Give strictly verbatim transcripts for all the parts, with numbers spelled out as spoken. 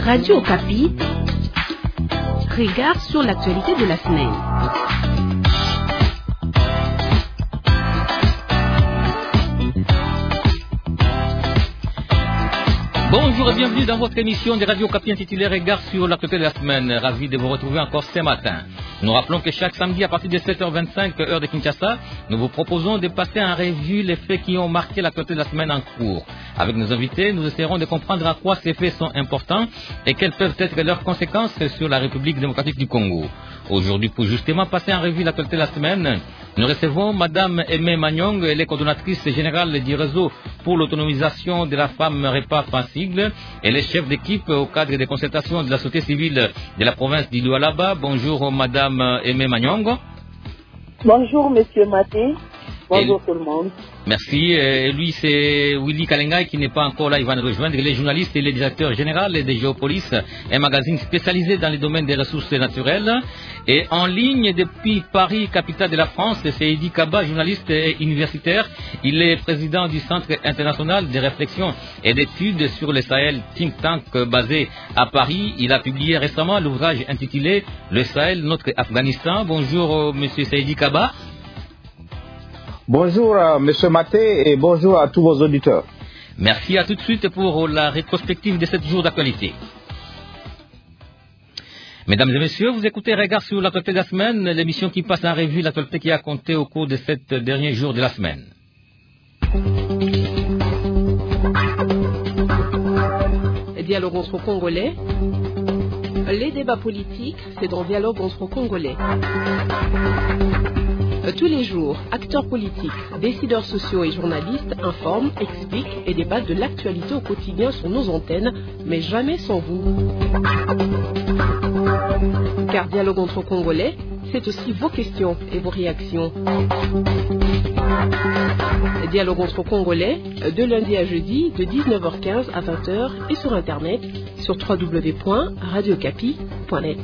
Radio Okapi, regard sur l'actualité de la semaine. Bonjour et bienvenue dans votre émission de Radio Okapi intitulée Regard sur l'actualité de la semaine. Ravi de vous retrouver encore ce matin. Nous rappelons que chaque samedi à partir de sept heures vingt-cinq, heure de Kinshasa, nous vous proposons de passer en revue les faits qui ont marqué l'actualité de la semaine en cours. Avec nos invités, nous essaierons de comprendre à quoi ces faits sont importants et quelles peuvent être leurs conséquences sur la République démocratique du Congo. Aujourd'hui, pour justement passer en revue l'actualité de la semaine, nous recevons Madame Aimée Magnong, elle est coordonnatrice générale du réseau pour l'autonomisation de la femme REPAF en sigle. Elle est chef d'équipe au cadre des consultations de la société civile de la province du Lualaba. Bonjour Madame Aimée Magnong. Bonjour Monsieur Maté. Bonjour et tout le monde. Merci. Et lui, c'est Willy Kalengai qui n'est pas encore là. Il va nous rejoindre. Il est journaliste et il est directeur général de Géopolis, un magazine spécialisé dans les domaines des ressources naturelles. Et en ligne depuis Paris, capitale de la France, c'est Eddy Kaba, journaliste et universitaire. Il est président du Centre international de réflexion et d'études sur le Sahel, think tank basé à Paris. Il a publié récemment l'ouvrage intitulé Le Sahel, notre Afghanistan. Bonjour, Monsieur Eddy Kaba. Bonjour à M. Maté et bonjour à tous vos auditeurs. Merci, à tout de suite pour la rétrospective de sept jours d'actualité. Mesdames et messieurs, vous écoutez Regard sur l'actualité de la semaine, l'émission qui passe en revue l'actualité qui a compté au cours de sept derniers jours de la semaine. Dialogue entre Congolais. Les débats politiques, c'est dans Dialogue entre Congolais. Tous les jours, acteurs politiques, décideurs sociaux et journalistes informent, expliquent et débattent de l'actualité au quotidien sur nos antennes, mais jamais sans vous. Car Dialogue entre Congolais, c'est aussi vos questions et vos réactions. Dialogue entre Congolais, de lundi à jeudi, de dix-neuf heures quinze à vingt heures et sur Internet, sur w w w point radio okapi point net.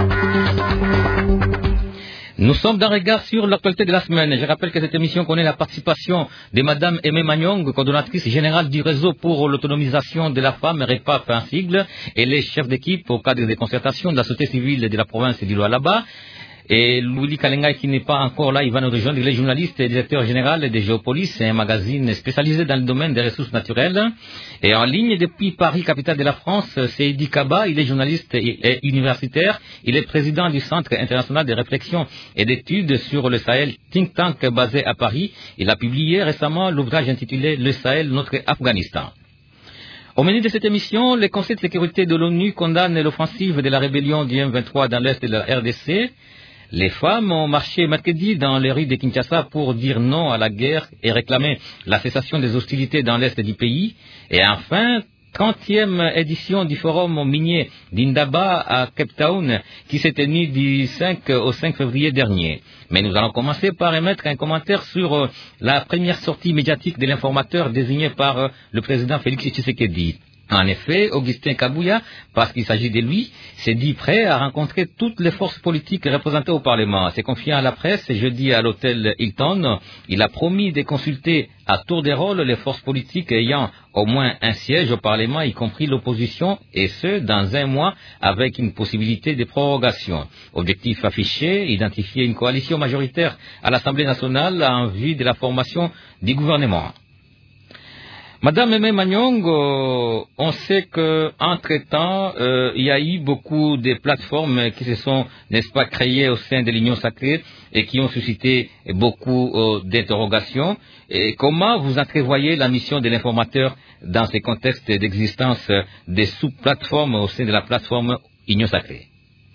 Nous sommes dans Regard sur l'actualité de la semaine. Je rappelle que cette émission connaît la participation de Madame Aimée Magnong, coordonnatrice générale du réseau pour l'autonomisation de la femme, REPAF en sigle. Elle est chef d'équipe au cadre des concertations de la société civile de la province du Lualaba. Et Willy Kalengai qui n'est pas encore là, il va nous rejoindre. Il est journaliste et directeur général de Géopolis, c'est un magazine spécialisé dans le domaine des ressources naturelles. Et en ligne depuis Paris, capitale de la France, c'est Eddy Kaba, il est journaliste et universitaire. Il est président du Centre international de réflexion et d'études sur le Sahel, think tank basé à Paris. Il a publié récemment l'ouvrage intitulé Le Sahel, notre Afghanistan. Au menu de cette émission, le Conseil de sécurité de l'ONU condamne l'offensive de la rébellion du M vingt-trois dans l'est de la R D C. Les femmes ont marché mercredi dans les rues de Kinshasa pour dire non à la guerre et réclamer la cessation des hostilités dans l'est du pays. Et enfin, trentième édition du forum minier d'Indaba à Cape Town qui s'est tenue du cinq au cinq février dernier. Mais nous allons commencer par émettre un commentaire sur la première sortie médiatique de l'informateur désigné par le président Félix Tshisekedi. En effet, Augustin Kabouya, parce qu'il s'agit de lui, s'est dit prêt à rencontrer toutes les forces politiques représentées au Parlement. C'est confié à la presse jeudi à l'hôtel Hilton. Il a promis de consulter à tour de rôle les forces politiques ayant au moins un siège au Parlement, y compris l'opposition, et ce, dans un mois, avec une possibilité de prorogation. Objectif affiché, identifier une coalition majoritaire à l'Assemblée nationale en vue de la formation du gouvernement. Madame Aimée Magnong, euh, on sait que entre-temps, euh, il y a eu beaucoup de plateformes qui se sont, n'est-ce pas, créées au sein de l'Union sacrée et qui ont suscité beaucoup euh, d'interrogations. Et comment vous entrevoyez la mission de l'informateur dans ces contextes d'existence des sous-plateformes au sein de la plateforme Union sacrée?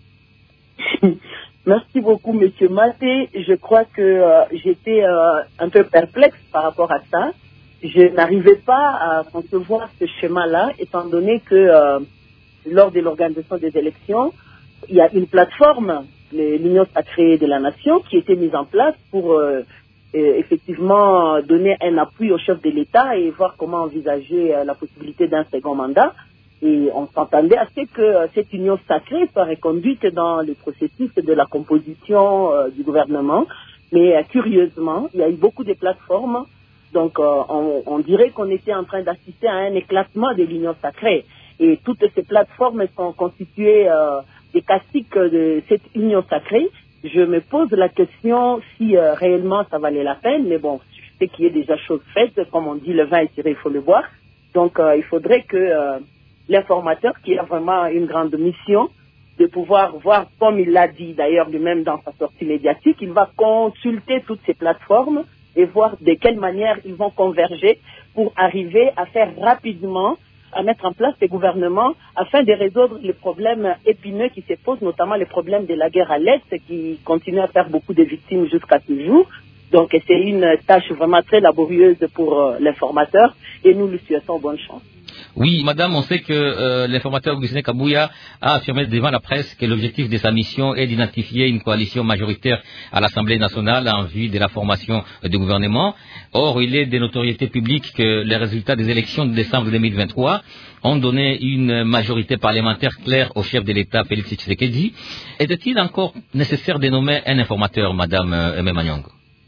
Merci beaucoup, Monsieur Maté. Je crois que euh, j'étais euh, un peu perplexe par rapport à ça. Je n'arrivais pas à concevoir ce schéma-là, étant donné que euh, lors de l'organisation des élections, il y a une plateforme, l'Union sacrée de la nation, qui était mise en place pour euh, effectivement donner un appui au chef de l'État et voir comment envisager euh, la possibilité d'un second mandat. Et on s'entendait à ce que euh, cette union sacrée soit reconduite dans le processus de la composition euh, du gouvernement. Mais euh, curieusement, il y a eu beaucoup de plateformes. Donc, euh, on, on dirait qu'on était en train d'assister à un éclatement de l'union sacrée. et toutes ces plateformes sont constituées euh, des caciques de cette union sacrée. Je me pose la question si euh, réellement ça valait la peine, mais bon, je sais qu'il y a déjà chose faite, comme on dit, le vin est tiré, il faut le boire. Donc euh, il faudrait que euh, l'informateur, qui a vraiment une grande mission, de pouvoir voir, comme il l'a dit d'ailleurs lui-même dans sa sortie médiatique, il va consulter toutes ces plateformes et voir de quelle manière ils vont converger pour arriver à faire rapidement, à mettre en place des gouvernements afin de résoudre les problèmes épineux qui se posent, notamment les problèmes de la guerre à l'Est qui continue à faire beaucoup de victimes jusqu'à ce jour. Donc c'est une tâche vraiment très laborieuse pour euh, l'informateur et nous lui souhaitons bonne chance. Oui, madame, on sait que euh, l'informateur Augustin Kabouya a affirmé devant la presse que l'objectif de sa mission est d'identifier une coalition majoritaire à l'Assemblée nationale en vue de la formation du gouvernement. Or, il est de notoriété publique que les résultats des élections de décembre deux mille vingt-trois ont donné une majorité parlementaire claire au chef de l'État, Félix Tshisekedi. Est-il encore nécessaire de nommer un informateur, madame Aimé Manyong?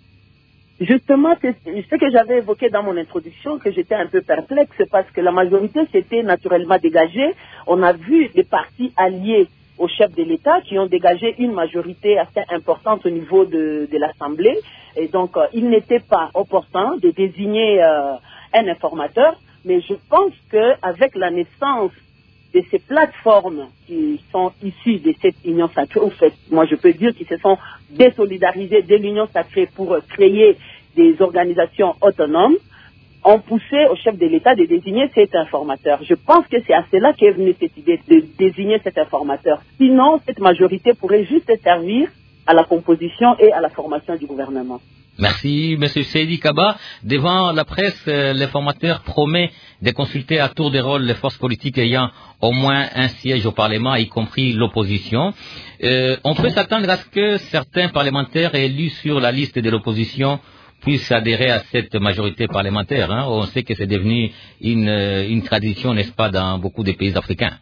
Justement, c'est ce que j'avais évoqué dans mon introduction, que j'étais un peu perplexe parce que la majorité s'était naturellement dégagée. On a vu des partis alliés au chef de l'État qui ont dégagé une majorité assez importante au niveau de, de l'Assemblée. Et donc, euh, il n'était pas opportun de désigner euh, un informateur, mais je pense qu'avec la naissance de ces plateformes qui sont issues de cette union sacrée, en fait, moi je peux dire qu'ils se sont désolidarisés de l'union sacrée pour créer des organisations autonomes, ont poussé au chef de l'État de désigner cet informateur. Je pense que c'est à cela qu'est venue cette idée de désigner cet informateur. Sinon, cette majorité pourrait juste servir à la composition et à la formation du gouvernement. Merci, M. Seydi Kaba. Devant la presse, euh, l'informateur promet de consulter à tour de rôle les forces politiques ayant au moins un siège au Parlement, y compris l'opposition. Euh, on peut s'attendre à ce que certains parlementaires élus sur la liste de l'opposition puissent adhérer à cette majorité parlementaire. Hein. On sait que c'est devenu une, une tradition, n'est-ce pas, dans beaucoup de pays africains.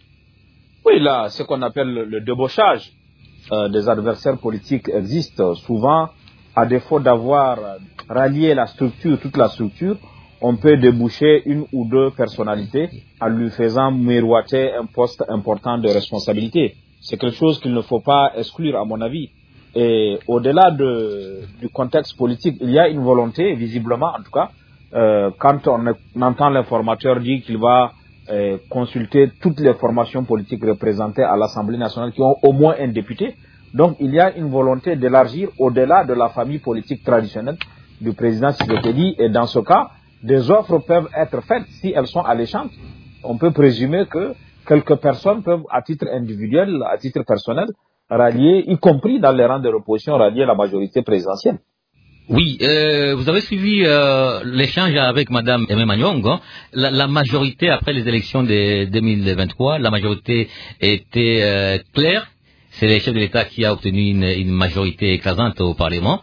Oui, là, ce qu'on appelle le débauchage euh, des adversaires politiques existe souvent. À défaut d'avoir rallié la structure, toute la structure, on peut déboucher une ou deux personnalités en lui faisant miroiter un poste important de responsabilité. C'est quelque chose qu'il ne faut pas exclure, à mon avis. Et au-delà de, du contexte politique, il y a une volonté, visiblement en tout cas, euh, quand on, on entend l'informateur dire qu'il va euh, consulter toutes les formations politiques représentées à l'Assemblée nationale qui ont au moins un député. Donc, il y a une volonté d'élargir au-delà de la famille politique traditionnelle du président Tshisekedi. Et dans ce cas, des offres peuvent être faites si elles sont alléchantes. On peut présumer que quelques personnes peuvent, à titre individuel, à titre personnel, rallier, y compris dans les rangs de l'opposition, rallier la majorité présidentielle. Oui, euh, vous avez suivi euh, l'échange avec Madame Aimé Manyong. Hein. La, la majorité, après les élections de deux mille vingt-trois, la majorité était euh, claire. C'est le chef de l'État qui a obtenu une, une majorité écrasante au Parlement.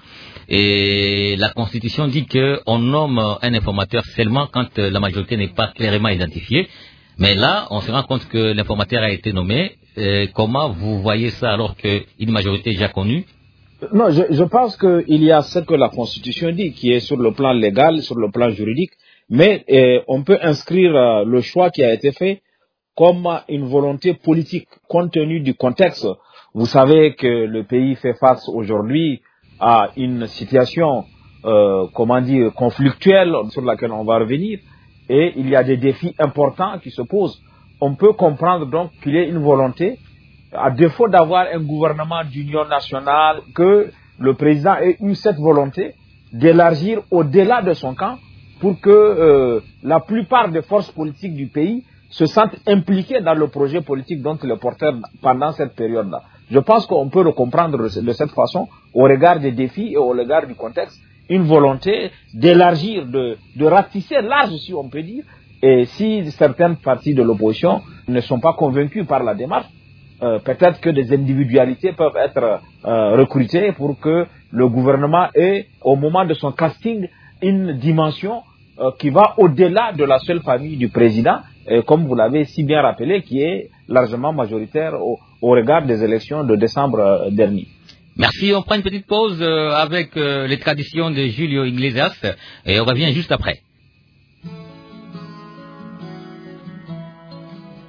Et la Constitution dit qu'on nomme un informateur seulement quand la majorité n'est pas clairement identifiée. Mais là, on se rend compte que l'informateur a été nommé. Euh, comment vous voyez ça alors qu'une majorité est déjà connue? Non, je, je pense qu'il y a ce que la Constitution dit, qui est sur le plan légal, sur le plan juridique. Mais euh, on peut inscrire euh, le choix qui a été fait comme une volonté politique, compte tenu du contexte. Vous savez que le pays fait face aujourd'hui à une situation, euh, comment dire, conflictuelle sur laquelle on va revenir. Et il y a des défis importants qui se posent. On peut comprendre donc qu'il y ait une volonté, à défaut d'avoir un gouvernement d'union nationale, que le président ait eu cette volonté d'élargir au-delà de son camp pour que euh, la plupart des forces politiques du pays se sentent impliquées dans le projet politique dont il est porteur pendant cette période-là. Je pense qu'on peut le comprendre de cette façon, au regard des défis et au regard du contexte, une volonté d'élargir, de, de ratisser large, si on peut dire. Et si certaines parties de l'opposition ne sont pas convaincues par la démarche, euh, peut-être que des individualités peuvent être euh, recrutées pour que le gouvernement ait, au moment de son casting, une dimension euh, qui va au-delà de la seule famille du président, et comme vous l'avez si bien rappelé, qui est largement majoritaire au, au regard des élections de décembre euh, dernier. Merci, on prend une petite pause euh, avec euh, les traditions de Julio Iglesias et on revient juste après.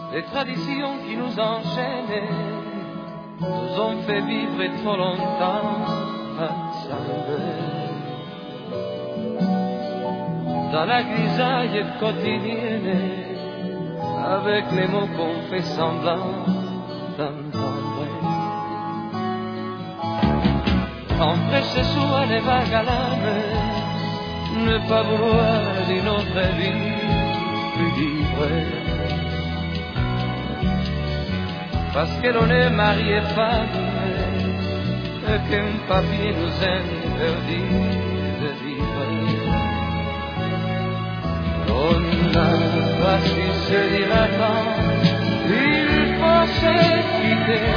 Les traditions qui nous enchaînaient nous ont fait vivre trop longtemps ensemble. Dans la grisaille quotidienne, avec les mots qu'on fait semblant d'entendre. Empêcher sous les vagues à l'âme, ne pas vouloir d'une autre vie plus libre. Parce que l'on est marié femme, qu'un papier nous interdit de vivre. On a pas su se dire attends, il faut se quitter.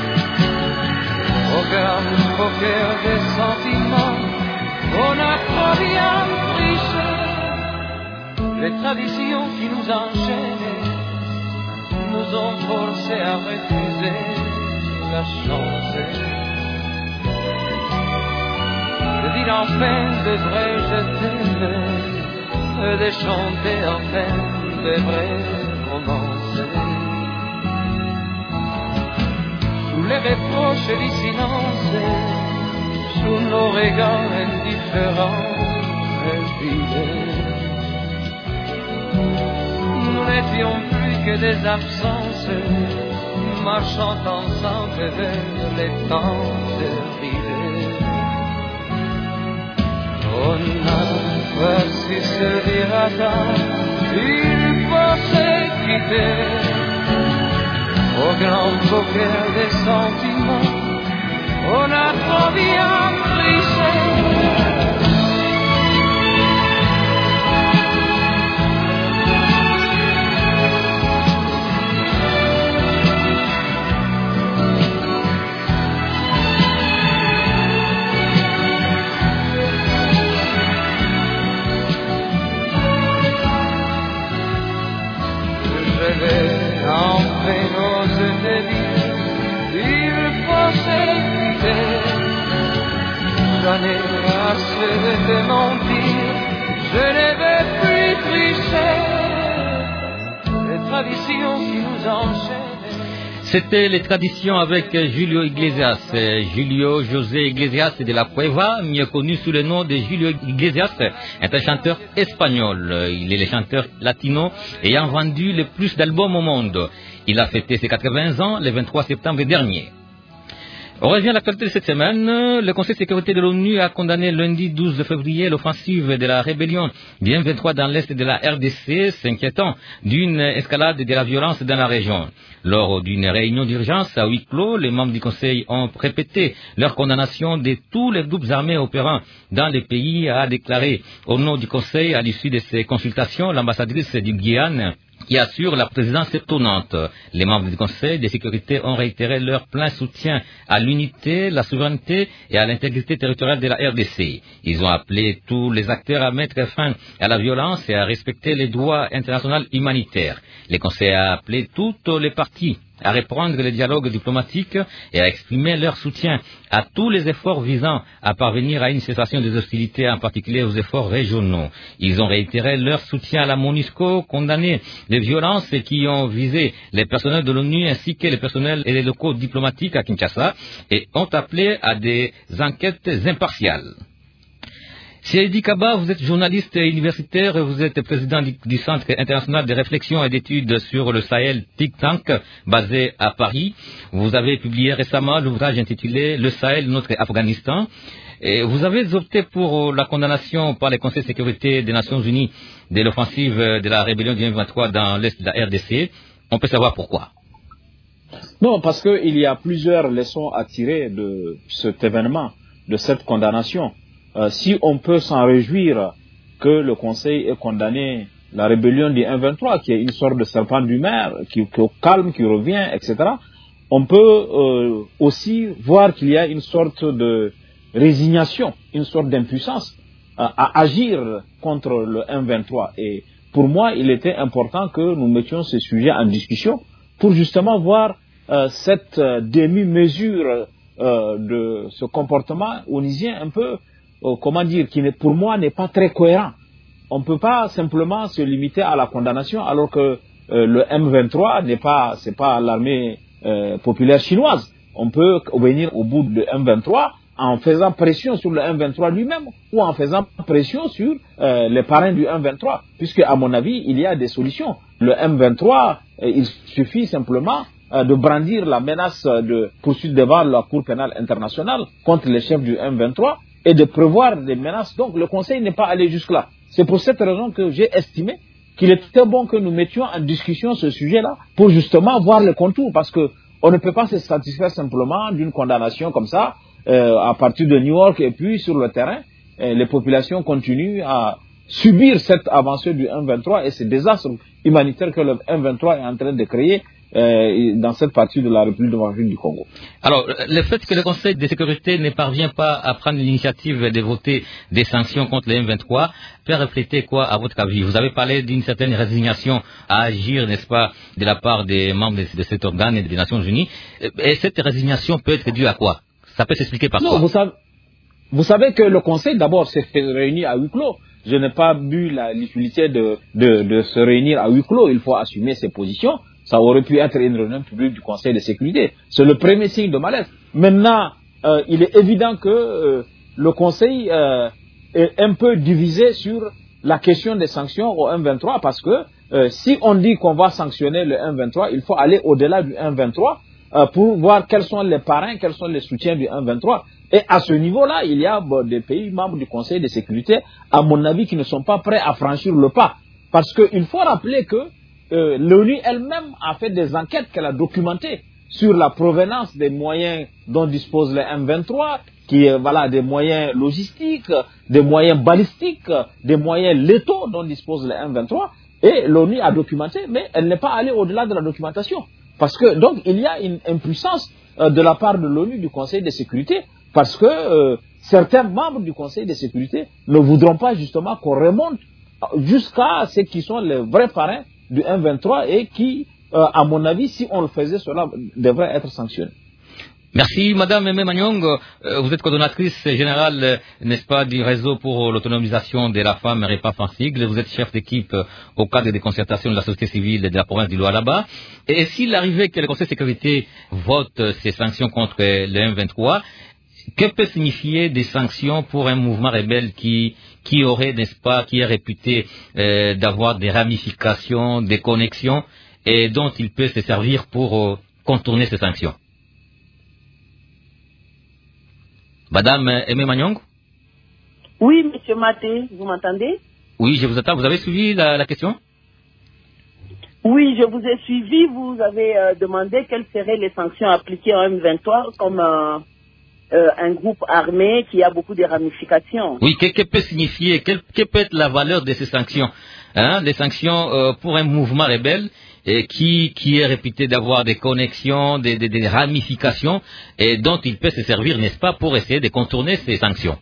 Au grand poker des sentiments, on a trop bien triché. Les traditions qui nous enchaînent nous ont forcés à refuser la chance. De dire enfin de vrai je t'aime, de chanter enfin de vraies romances. Sous les reproches du silence, sous nos regards indifférents et vides, nous n'étions plus que des absences, marchant ensemble vers les temps terribles. On n'a pas su se dire attends, il faut se quitter. Au grand poker des sentiments, on a trop bien triché. Je vais enfin n'ose te dire, il faut se quitter. J'en ai assez de te mentir, je ne vais plus tricher. Les traditions qui nous enchaînent. C'était les traditions avec Julio Iglesias. Julio José Iglesias de la Cueva, mieux connu sous le nom de Julio Iglesias, est un chanteur espagnol. Il est le chanteur latino ayant vendu le plus d'albums au monde. Il a fêté ses quatre-vingts ans le vingt-trois septembre dernier. On revient à l'actualité de cette semaine. Le Conseil de sécurité de l'ONU a condamné lundi douze février l'offensive de la rébellion du M vingt-trois dans l'est de la R D C, s'inquiétant d'une escalade de la violence dans la région. Lors d'une réunion d'urgence à huis clos, les membres du Conseil ont répété leur condamnation de tous les groupes armés opérant dans le pays, a déclaré au nom du Conseil à l'issue de ces consultations l'ambassadrice du Guyane, qui assure la présidence tournante. Les membres du Conseil de sécurité ont réitéré leur plein soutien à l'unité, la souveraineté et à l'intégrité territoriale de la R D C. Ils ont appelé tous les acteurs à mettre fin à la violence et à respecter les droits internationaux humanitaires. Le Conseil a appelé toutes les parties à reprendre le dialogue diplomatique et à exprimer leur soutien à tous les efforts visant à parvenir à une cessation des hostilités, en particulier aux efforts régionaux. Ils ont réitéré leur soutien à la MONUSCO, condamné les violences qui ont visé les personnels de l'ONU ainsi que les personnels et les locaux diplomatiques à Kinshasa, et ont appelé à des enquêtes impartiales. Seydi Kaba, vous êtes journaliste universitaire, vous êtes président du, du Centre international de réflexion et d'études sur le Sahel, Think Tank, basé à Paris. Vous avez publié récemment l'ouvrage intitulé « Le Sahel, notre Afghanistan ». Et vous avez opté pour la condamnation par le Conseil de sécurité des Nations Unies de l'offensive de la rébellion du M vingt-trois dans l'est de la R D C. On peut savoir pourquoi. Non, parce qu'il y a plusieurs leçons à tirer de cet événement, de cette condamnation. Euh, si on peut s'en réjouir que le Conseil ait condamné la rébellion du M vingt-trois, qui est une sorte de serpent du mer, qui, qui calme, qui revient, et cetera, on peut euh, aussi voir qu'il y a une sorte de résignation, une sorte d'impuissance euh, à agir contre le M vingt-trois. Et pour moi, il était important que nous mettions ce sujet en discussion pour justement voir euh, cette euh, demi-mesure euh, de ce comportement onusien un peu, euh, comment dire, qui pour moi n'est pas très cohérent. On ne peut pas simplement se limiter à la condamnation alors que euh, le M vingt-trois n'est pas, c'est pas l'armée euh, populaire chinoise. On peut venir au bout de M vingt-trois en faisant pression sur le M vingt-trois lui-même ou en faisant pression sur euh, les parrains du M vingt-trois, puisque à mon avis, il y a des solutions. Le M vingt-trois, euh, il suffit simplement euh, de brandir la menace de poursuite devant la Cour pénale internationale contre les chefs du M vingt-trois et de prévoir des menaces. Donc le Conseil n'est pas allé jusque-là. C'est pour cette raison que j'ai estimé qu'il était bon que nous mettions en discussion ce sujet-là pour justement voir le contour, parce que on ne peut pas se satisfaire simplement d'une condamnation comme ça euh, à partir de New York, et puis sur le terrain, euh, les populations continuent à subir cette avancée du M vingt-trois et ce désastre humanitaire que le M vingt-trois est en train de créer euh, dans cette partie de la République démocratique du Congo. Alors, le fait que le Conseil de sécurité ne parvient pas à prendre l'initiative de voter des sanctions contre le M vingt-trois peut refléter quoi à votre avis? Vous avez parlé d'une certaine résignation à agir, n'est-ce pas, de la part des membres de, de cet organe et des Nations Unies. Et cette résignation peut être due à quoi? Ça peut s'expliquer par non, quoi? vous savez, vous savez que le Conseil d'abord s'est réuni à huis clos. Je n'ai pas vu l'utilité de, de, de se réunir à huis clos. Il faut assumer ses positions. Ça aurait pu être une réunion publique du Conseil de sécurité. C'est le premier signe de malaise. Maintenant, euh, il est évident que euh, le Conseil euh, est un peu divisé sur la question des sanctions au M vingt-trois, parce que euh, si on dit qu'on va sanctionner le M vingt-trois, il faut aller au-delà du M vingt-trois euh, pour voir quels sont les parrains, quels sont les soutiens du M vingt-trois. Et à ce niveau-là, il y a bon, des pays membres du Conseil de sécurité, à mon avis, qui ne sont pas prêts à franchir le pas. Parce qu'il faut rappeler que Euh, l'ONU elle-même a fait des enquêtes qu'elle a documentées sur la provenance des moyens dont dispose le M vingt-trois, qui est voilà, des moyens logistiques, des moyens balistiques, des moyens létaux dont dispose le M vingt-trois, et l'ONU a documenté, mais elle n'est pas allée au-delà de la documentation. Parce que donc il y a une impuissance euh, de la part de l'ONU, du Conseil de sécurité, parce que euh, certains membres du Conseil de sécurité ne voudront pas justement qu'on remonte jusqu'à ceux qui sont les vrais parrains du M vingt-trois et qui, euh, à mon avis, si on le faisait, cela devrait être sanctionné. Merci, Madame Aimé Magnong. Euh, vous êtes coordonnatrice générale, euh, n'est-ce pas, du réseau pour l'autonomisation de la femme REPAF en sigle. Vous êtes chef d'équipe euh, au cadre des concertations de la société civile de la province du Lualaba. Et s'il arrivait que le Conseil de sécurité vote euh, ces sanctions contre euh, le M vingt-trois, que peut signifier des sanctions pour un mouvement rebelle qui, qui aurait, n'est-ce pas, qui est réputé euh, d'avoir des ramifications, des connexions, et dont il peut se servir pour euh, contourner ces sanctions? Madame Aimé Magnong? Oui, Monsieur Maté, vous m'entendez? Oui, je vous attends. Vous avez suivi la, la question? Oui, je vous ai suivi. Vous avez euh, demandé quelles seraient les sanctions appliquées au M vingt-trois comme euh, euh, un groupe armé qui a beaucoup de ramifications. Oui, que, que peut signifier, quelle, que peut être la valeur de ces sanctions, hein, les sanctions euh, pour un mouvement rebelle et qui, qui est réputé d'avoir des connexions, des, des, des ramifications, et dont il peut se servir, n'est-ce pas, pour essayer de contourner ces sanctions?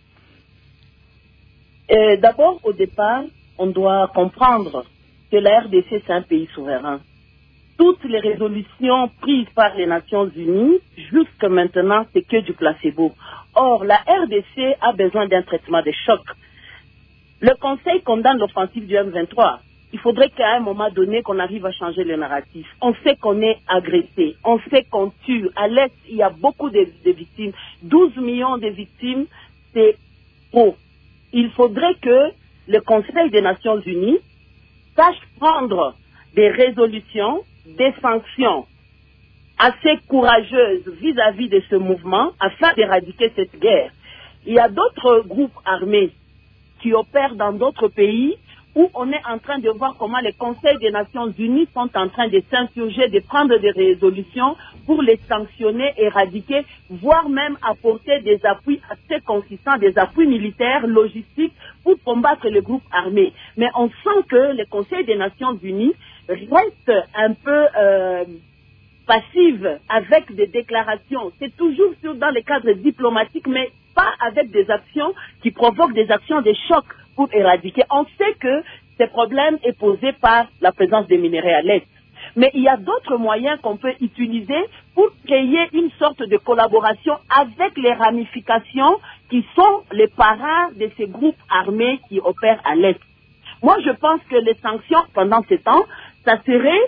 D'abord, au départ, on doit comprendre que la R D C, c'est un pays souverain. Toutes les résolutions prises par les Nations Unies, jusque maintenant, c'est que du placebo. Or, la R D C a besoin d'un traitement de choc. Le Conseil condamne l'offensive du M vingt-trois. Il faudrait qu'à un moment donné, qu'on arrive à changer le narratif. On sait qu'on est agressé, on sait qu'on tue. À l'Est, il y a beaucoup de, de victimes. douze millions de victimes, c'est faux. Il faudrait que le Conseil des Nations Unies sache prendre des résolutions, des sanctions assez courageuses vis-à-vis de ce mouvement afin d'éradiquer cette guerre. Il y a d'autres groupes armés qui opèrent dans d'autres pays où on est en train de voir comment les conseils des Nations Unies sont en train de s'insurger, de prendre des résolutions pour les sanctionner, éradiquer, voire même apporter des appuis assez consistants, des appuis militaires, logistiques, pour combattre les groupes armés. Mais on sent que les conseils des Nations Unies restent un peu euh, passives avec des déclarations. C'est toujours sur, dans le cadre diplomatique, mais pas avec des actions qui provoquent des actions de choc pour éradiquer. On sait que ce problème est posé par la présence des minerais à l'Est. Mais il y a d'autres moyens qu'on peut utiliser pour créer une sorte de collaboration avec les ramifications qui sont les parrains de ces groupes armés qui opèrent à l'Est. Moi, je pense que les sanctions, pendant ce temps, ça serait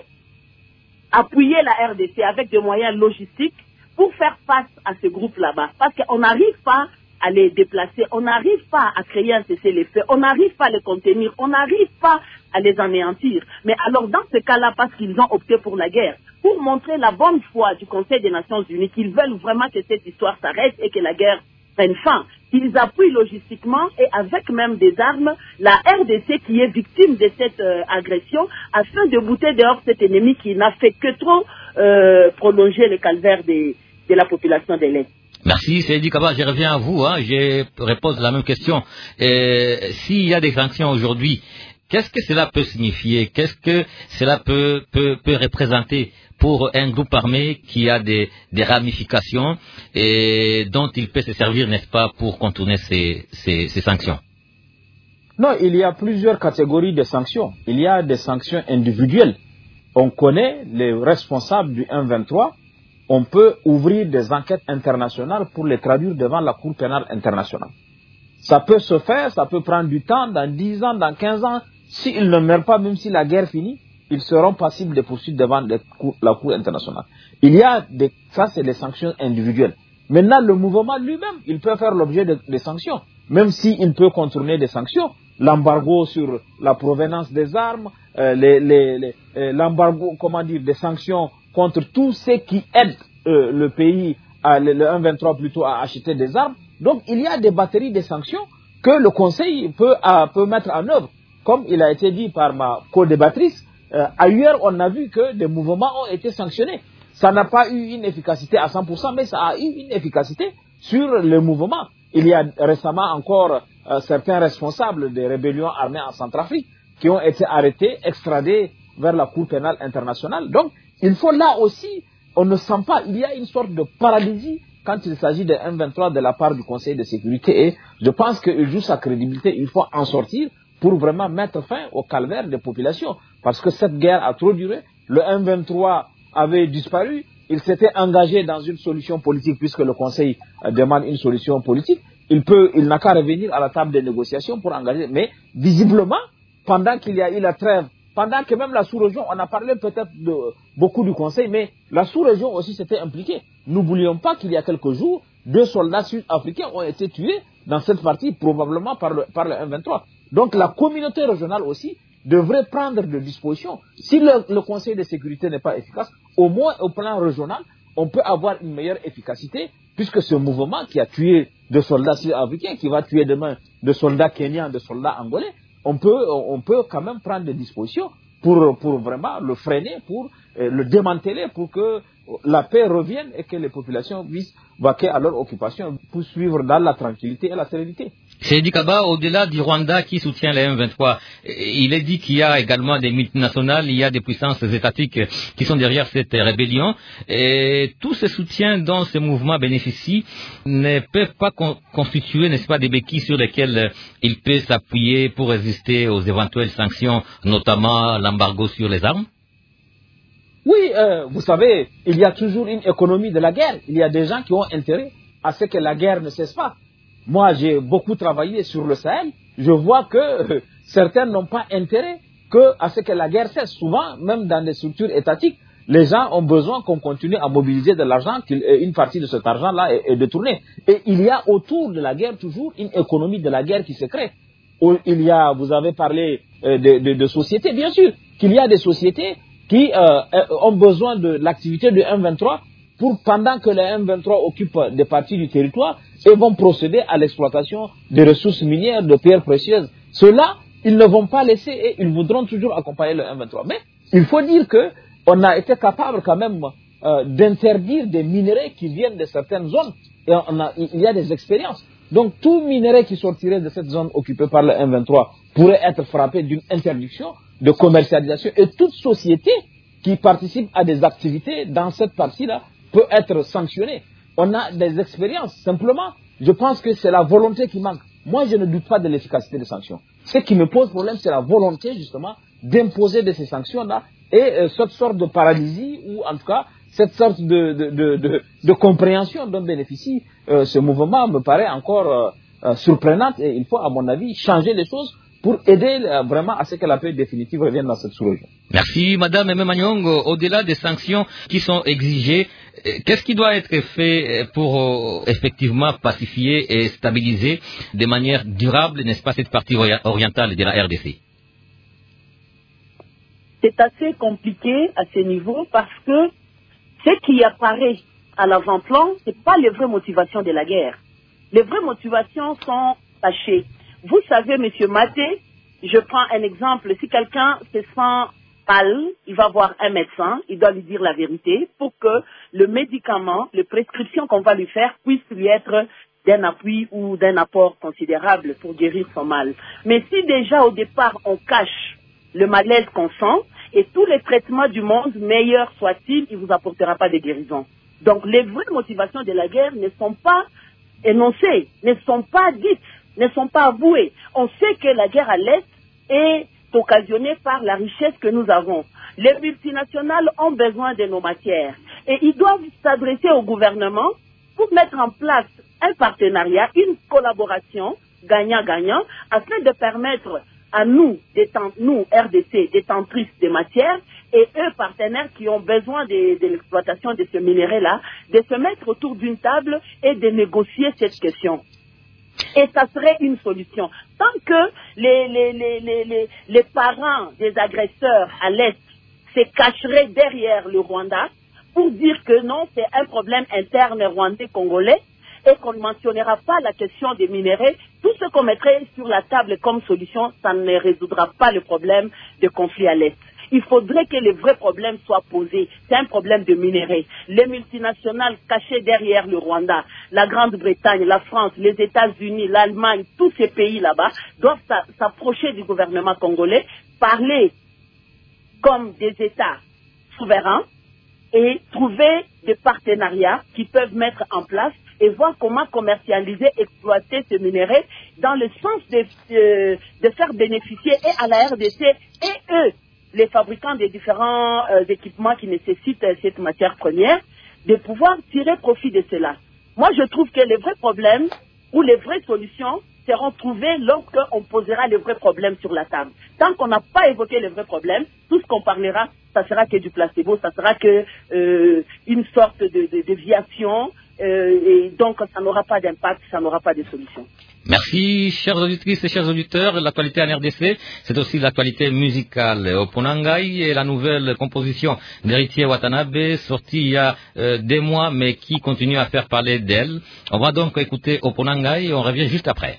appuyer la R D C avec des moyens logistiques pour faire face à ce groupe là-bas. Parce qu'on n'arrive pas à les déplacer, on n'arrive pas à créer un cessez-le-feu, on n'arrive pas à les contenir, on n'arrive pas à les anéantir. Mais alors dans ce cas-là, parce qu'ils ont opté pour la guerre, pour montrer la bonne foi du Conseil des Nations Unies, qu'ils veulent vraiment que cette histoire s'arrête et que la guerre prenne fin, qu'ils appuient logistiquement et avec même des armes la R D C qui est victime de cette euh, agression, afin de bouter dehors cet ennemi qui n'a fait que trop euh, prolonger le calvaire des, de la population de l'Est. Merci, Seydi Kaba, je reviens à vous, hein, je repose la même question. Euh, s'il y a des sanctions aujourd'hui, qu'est-ce que cela peut signifier? Qu'est-ce que cela peut, peut, peut représenter pour un groupe armé qui a des, des ramifications et dont il peut se servir, n'est-ce pas, pour contourner ces, ces, ces sanctions? Non, il y a plusieurs catégories de sanctions. Il y a des sanctions individuelles. On connaît les responsables du un vingt-trois. On peut ouvrir des enquêtes internationales pour les traduire devant la Cour pénale internationale. Ça peut se faire, ça peut prendre du temps, dans dix ans, dans quinze ans. S'ils ne meurent pas, même si la guerre finit, ils seront passibles de poursuites devant la Cour internationale. Il y a des, ça c'est les sanctions individuelles. Maintenant, le mouvement lui-même, il peut faire l'objet de, de sanctions, même s'il peut contourner des sanctions. L'embargo sur la provenance des armes, euh, les, les, les, euh, l'embargo, comment dire, des sanctions contre tous ceux qui aident euh, le pays, à, le, le un vingt-trois plutôt, à acheter des armes. Donc, il y a des batteries de sanctions que le Conseil peut, à, peut mettre en œuvre. Comme il a été dit par ma co-débattrice, euh, ailleurs, on a vu que des mouvements ont été sanctionnés. Ça n'a pas eu une efficacité à cent pour cent, mais ça a eu une efficacité sur le mouvement. Il y a récemment encore euh, certains responsables des rébellions armées en Centrafrique qui ont été arrêtés, extradés vers la Cour pénale internationale. Donc, il faut là aussi, on ne sent pas, il y a une sorte de paralysie quand il s'agit de un vingt-trois de la part du Conseil de sécurité. Et je pense qu'il joue sa crédibilité, il faut en sortir pour vraiment mettre fin au calvaire des populations. Parce que cette guerre a trop duré, le un vingt-trois avait disparu, il s'était engagé dans une solution politique puisque le Conseil demande une solution politique. Il peut, il n'a qu'à revenir à la table des négociations pour engager. Mais visiblement, pendant qu'il y a eu la trêve, pendant que même la sous-région, on a parlé peut-être de beaucoup du Conseil, mais la sous-région aussi s'était impliquée. N'oublions pas qu'il y a quelques jours, deux soldats sud-africains ont été tués dans cette partie, probablement par le, par le un vingt-trois. Donc la communauté régionale aussi devrait prendre des dispositions. Si le, le Conseil de sécurité n'est pas efficace, au moins au plan régional, on peut avoir une meilleure efficacité, puisque ce mouvement qui a tué des soldats sud-africains, qui va tuer demain des soldats kenyans, des soldats angolais, on peut, on peut quand même prendre des dispositions pour, pour vraiment le freiner, pour euh, le démanteler, pour que la paix revienne et que les populations puissent vaquer à leur occupation pour suivre dans la tranquillité et la sérénité. Seydi Kaba, au-delà du Rwanda qui soutient les un vingt-trois, il est dit qu'il y a également des multinationales, il y a des puissances étatiques qui sont derrière cette rébellion. Et tous ces soutiens dont ces mouvements bénéficient ne peuvent pas con- constituer, n'est-ce pas, des béquilles sur lesquelles il peut s'appuyer pour résister aux éventuelles sanctions, notamment l'embargo sur les armes? Oui, euh, vous savez, il y a toujours une économie de la guerre. Il y a des gens qui ont intérêt à ce que la guerre ne cesse pas. Moi, j'ai beaucoup travaillé sur le Sahel. Je vois que euh, certains n'ont pas intérêt que à ce que la guerre cesse. Souvent, même dans les structures étatiques, les gens ont besoin qu'on continue à mobiliser de l'argent, qu'une partie de cet argent-là est, est détournée. Et il y a autour de la guerre toujours une économie de la guerre qui se crée. Il y a, vous avez parlé euh, de, de, de sociétés, bien sûr, qu'il y a des sociétés qui euh, ont besoin de l'activité du un vingt-trois pour, pendant que le un vingt-trois occupe des parties du territoire, et vont procéder à l'exploitation des ressources minières, de pierres précieuses. Ceux-là, ils ne vont pas laisser et ils voudront toujours accompagner le un vingt-trois. Mais il faut dire que on a été capable quand même euh, d'interdire des minerais qui viennent de certaines zones. Et on a, il y a des expériences. Donc tout minerai qui sortirait de cette zone occupée par le un vingt-trois pourrait être frappé d'une interdiction de commercialisation. Et toute société qui participe à des activités dans cette partie-là peut être sanctionnée. On a des expériences. Simplement, je pense que c'est la volonté qui manque. Moi, je ne doute pas de l'efficacité des sanctions. Ce qui me pose problème, c'est la volonté, justement, d'imposer de ces sanctions-là et euh, cette sorte de paralysie, ou en tout cas, cette sorte de, de, de, de, de compréhension dont bénéficie euh, ce mouvement me paraît encore euh, euh, surprenante, et il faut, à mon avis, changer les choses pour aider euh, vraiment à ce que la paix définitive revienne dans cette sous-région. Merci Madame Aimé Maniong. Au-delà des sanctions qui sont exigées, qu'est-ce qui doit être fait pour euh, effectivement pacifier et stabiliser de manière durable, n'est-ce pas, cette partie orientale de la R D C? C'est assez compliqué à ce niveau parce que ce qui apparaît à l'avant-plan, ce n'est pas les vraies motivations de la guerre. Les vraies motivations sont cachées. Vous savez, Monsieur Maté, je prends un exemple. Si quelqu'un se sent pâle, il va voir un médecin, il doit lui dire la vérité pour que le médicament, les prescriptions qu'on va lui faire puissent lui être d'un appui ou d'un apport considérable pour guérir son mal. Mais si déjà au départ on cache le malaise qu'on sent, et tous les traitements du monde, meilleurs soient-ils, il ne vous apportera pas de guérison. Donc les vraies motivations de la guerre ne sont pas énoncées, ne sont pas dites, ne sont pas avouées. On sait que la guerre à l'Est est occasionnée par la richesse que nous avons. Les multinationales ont besoin de nos matières et ils doivent s'adresser au gouvernement pour mettre en place un partenariat, une collaboration gagnant-gagnant afin de permettre à nous, nous, R D C, détentrices des matières, et eux, partenaires qui ont besoin de, de l'exploitation de ce minerai-là, de se mettre autour d'une table et de négocier cette question. Et ça serait une solution. Tant que les, les, les, les, les, les parents des agresseurs à l'Est se cacheraient derrière le Rwanda pour dire que non, c'est un problème interne rwandais-congolais, et qu'on ne mentionnera pas la question des minéraux, tout ce qu'on mettrait sur la table comme solution, ça ne résoudra pas le problème de conflit à l'Est. Il faudrait que les vrais problèmes soient posés. C'est un problème de minéraux. Les multinationales cachées derrière le Rwanda, la Grande-Bretagne, la France, les États-Unis, l'Allemagne, tous ces pays là-bas doivent s'approcher du gouvernement congolais, parler comme des États souverains et trouver des partenariats qui peuvent mettre en place et voir comment commercialiser, exploiter ce minerai dans le sens de, de, de faire bénéficier et à la R D C et eux, les fabricants des différents euh, équipements qui nécessitent euh, cette matière première, de pouvoir tirer profit de cela. Moi, je trouve que les vrais problèmes ou les vraies solutions seront trouvées lorsqu'on posera les vrais problèmes sur la table. Tant qu'on n'a pas évoqué les vrais problèmes, tout ce qu'on parlera, ça sera que du placebo, ça sera que euh, une sorte de, de déviation, euh, et donc ça n'aura pas d'impact, ça n'aura pas de solution. Merci, chères auditrices et chers auditeurs. L'actualité en R D C, c'est aussi l'actualité musicale. Oponangai est la nouvelle composition d'Héritier Watanabe, sortie il y a euh, des mois, mais qui continue à faire parler d'elle. On va donc écouter Oponangai et on revient juste après.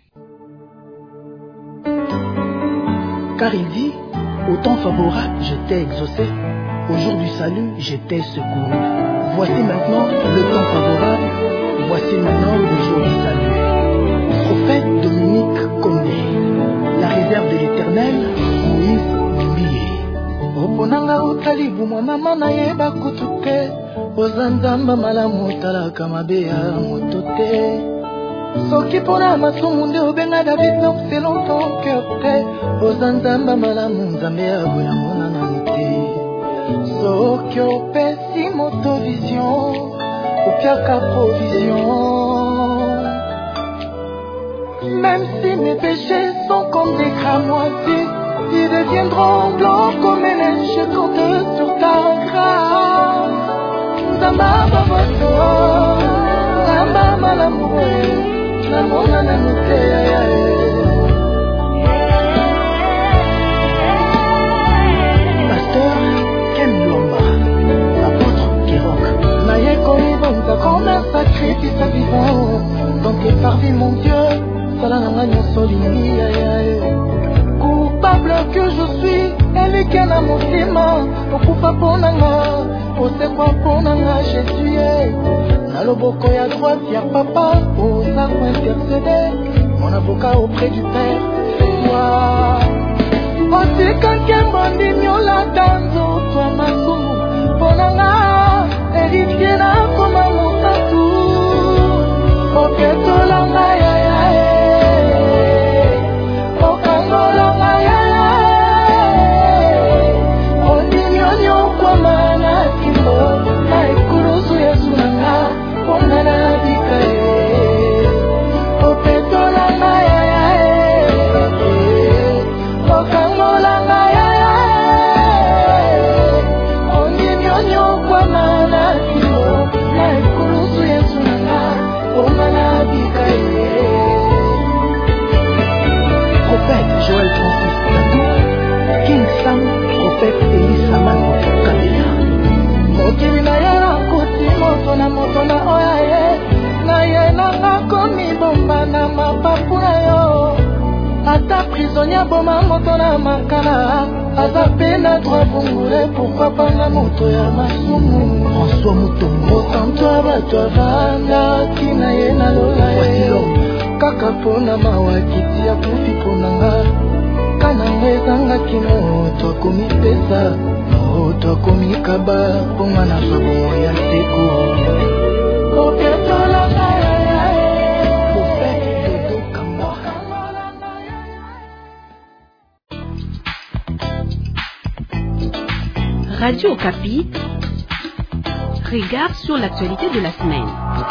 Car il dit, au temps favorable, j'étais exaucé. Au jour du salut, j'étais secouru. Voici maintenant le temps favorable. Voici maintenant le jour du salut. Prophète Dominique Condé. La réserve de l'éternel, Moïse Mbié. Oponanga otalibu mwa mama na yeba kutuke. Ozanzamba malamu talaka mabeya motote. Soki pona masumu nde obenga David donc c'est longtemps que te. Ozanzamba malamu nzambe aboya monana te. Soki opesi moto vision, opiaka provision. Même si mes péchés sont comme des crânes moisis, ils deviendront blancs comme les neiges quand sur ta grâce. Zamba babato, zamba malamoué. Pasteur Ken Lomba, apôtre Kirok, Naye Koïbonza comme un sacrifice vivant. Donc épargne mon Dieu, Salananga Soligny, coupable que je suis, elle est qu'un amour dément, Okufa Ponanga, Osekwa Ponanga, Jésus. Naloboko ya droite ya papa, osa pour intercéder, mon avocat auprès du Père, c'est toi. Aussi quelqu'un bon dignola danzo, toi masumu, ponanga, héritier na koma mutatu, oketo langa ya ya e, okango langa ya ya e, odinyonyo kwa mana kimbo, na ekuruzu yesu nanga. Ponana bikaye, opetolanga ya ya e, Prophète Elisaman Kabila. Mokili na ye nakuti moto na moto na oya ye. Na ye nanga komi bomba na mapapu na yo. Ata prisonnier boma moto na makala. Aza pena droit bongole pourquoi pas na moto ya masumu. François Mutombo tanto bato avanda kina ye na lola ye. Kaka pona mawakiti ya pupi ponanga. Kana ezanga kino to komi pesa. O to komi kaba ponga na sabo ya seko. O petola na Radio Okapi, regard sur l'actualité de la semaine.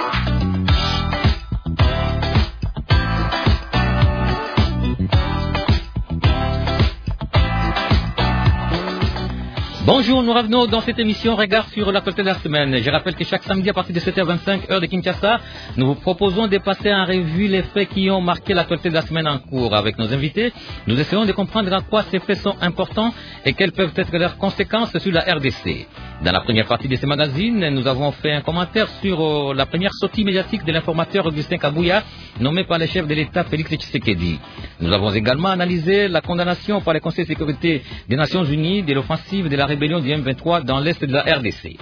Bonjour, nous revenons dans cette émission Regard sur l'actualité de la semaine. Je rappelle que chaque samedi à partir de sept heures vingt-cinq heure de Kinshasa, nous vous proposons de passer en revue les faits qui ont marqué l'actualité de la semaine en cours. Avec nos invités, nous essayons de comprendre en quoi ces faits sont importants et quelles peuvent être leurs conséquences sur la R D C. Dans la première partie de ce magazine, nous avons fait un commentaire sur euh, la première sortie médiatique de l'informateur Augustin Kabouya, nommé par le chef de l'État Félix Tshisekedi. Nous avons également analysé la condamnation par le Conseil de sécurité des Nations Unies de l'offensive de la rébellion du M vingt-trois dans l'est de la R D C.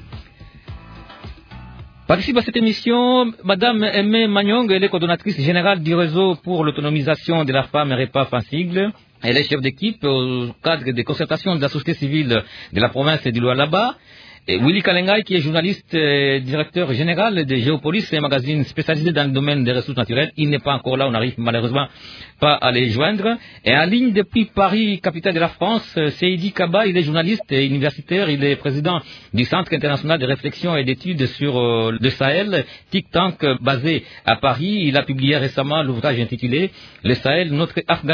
Participe à cette émission Madame Aimé Manyong, elle est coordonnatrice générale du réseau pour l'autonomisation de la femme R E P A F en sigle. Elle est chef d'équipe au cadre des concertations de la société civile de la province du Lualaba. Et Willy Kalengai, qui est journaliste et directeur général de Géopolis, un magazine spécialisé dans le domaine des ressources naturelles. Il n'est pas encore là, on n'arrive malheureusement pas à les joindre. Et en ligne depuis Paris, capitale de la France, Seydi Kaba, il est journaliste et universitaire. Il est président du Centre international de réflexion et d'études sur euh, le Sahel, Think Tank, basé à Paris. Il a publié récemment l'ouvrage intitulé « Le Sahel, notre Afghanistan ».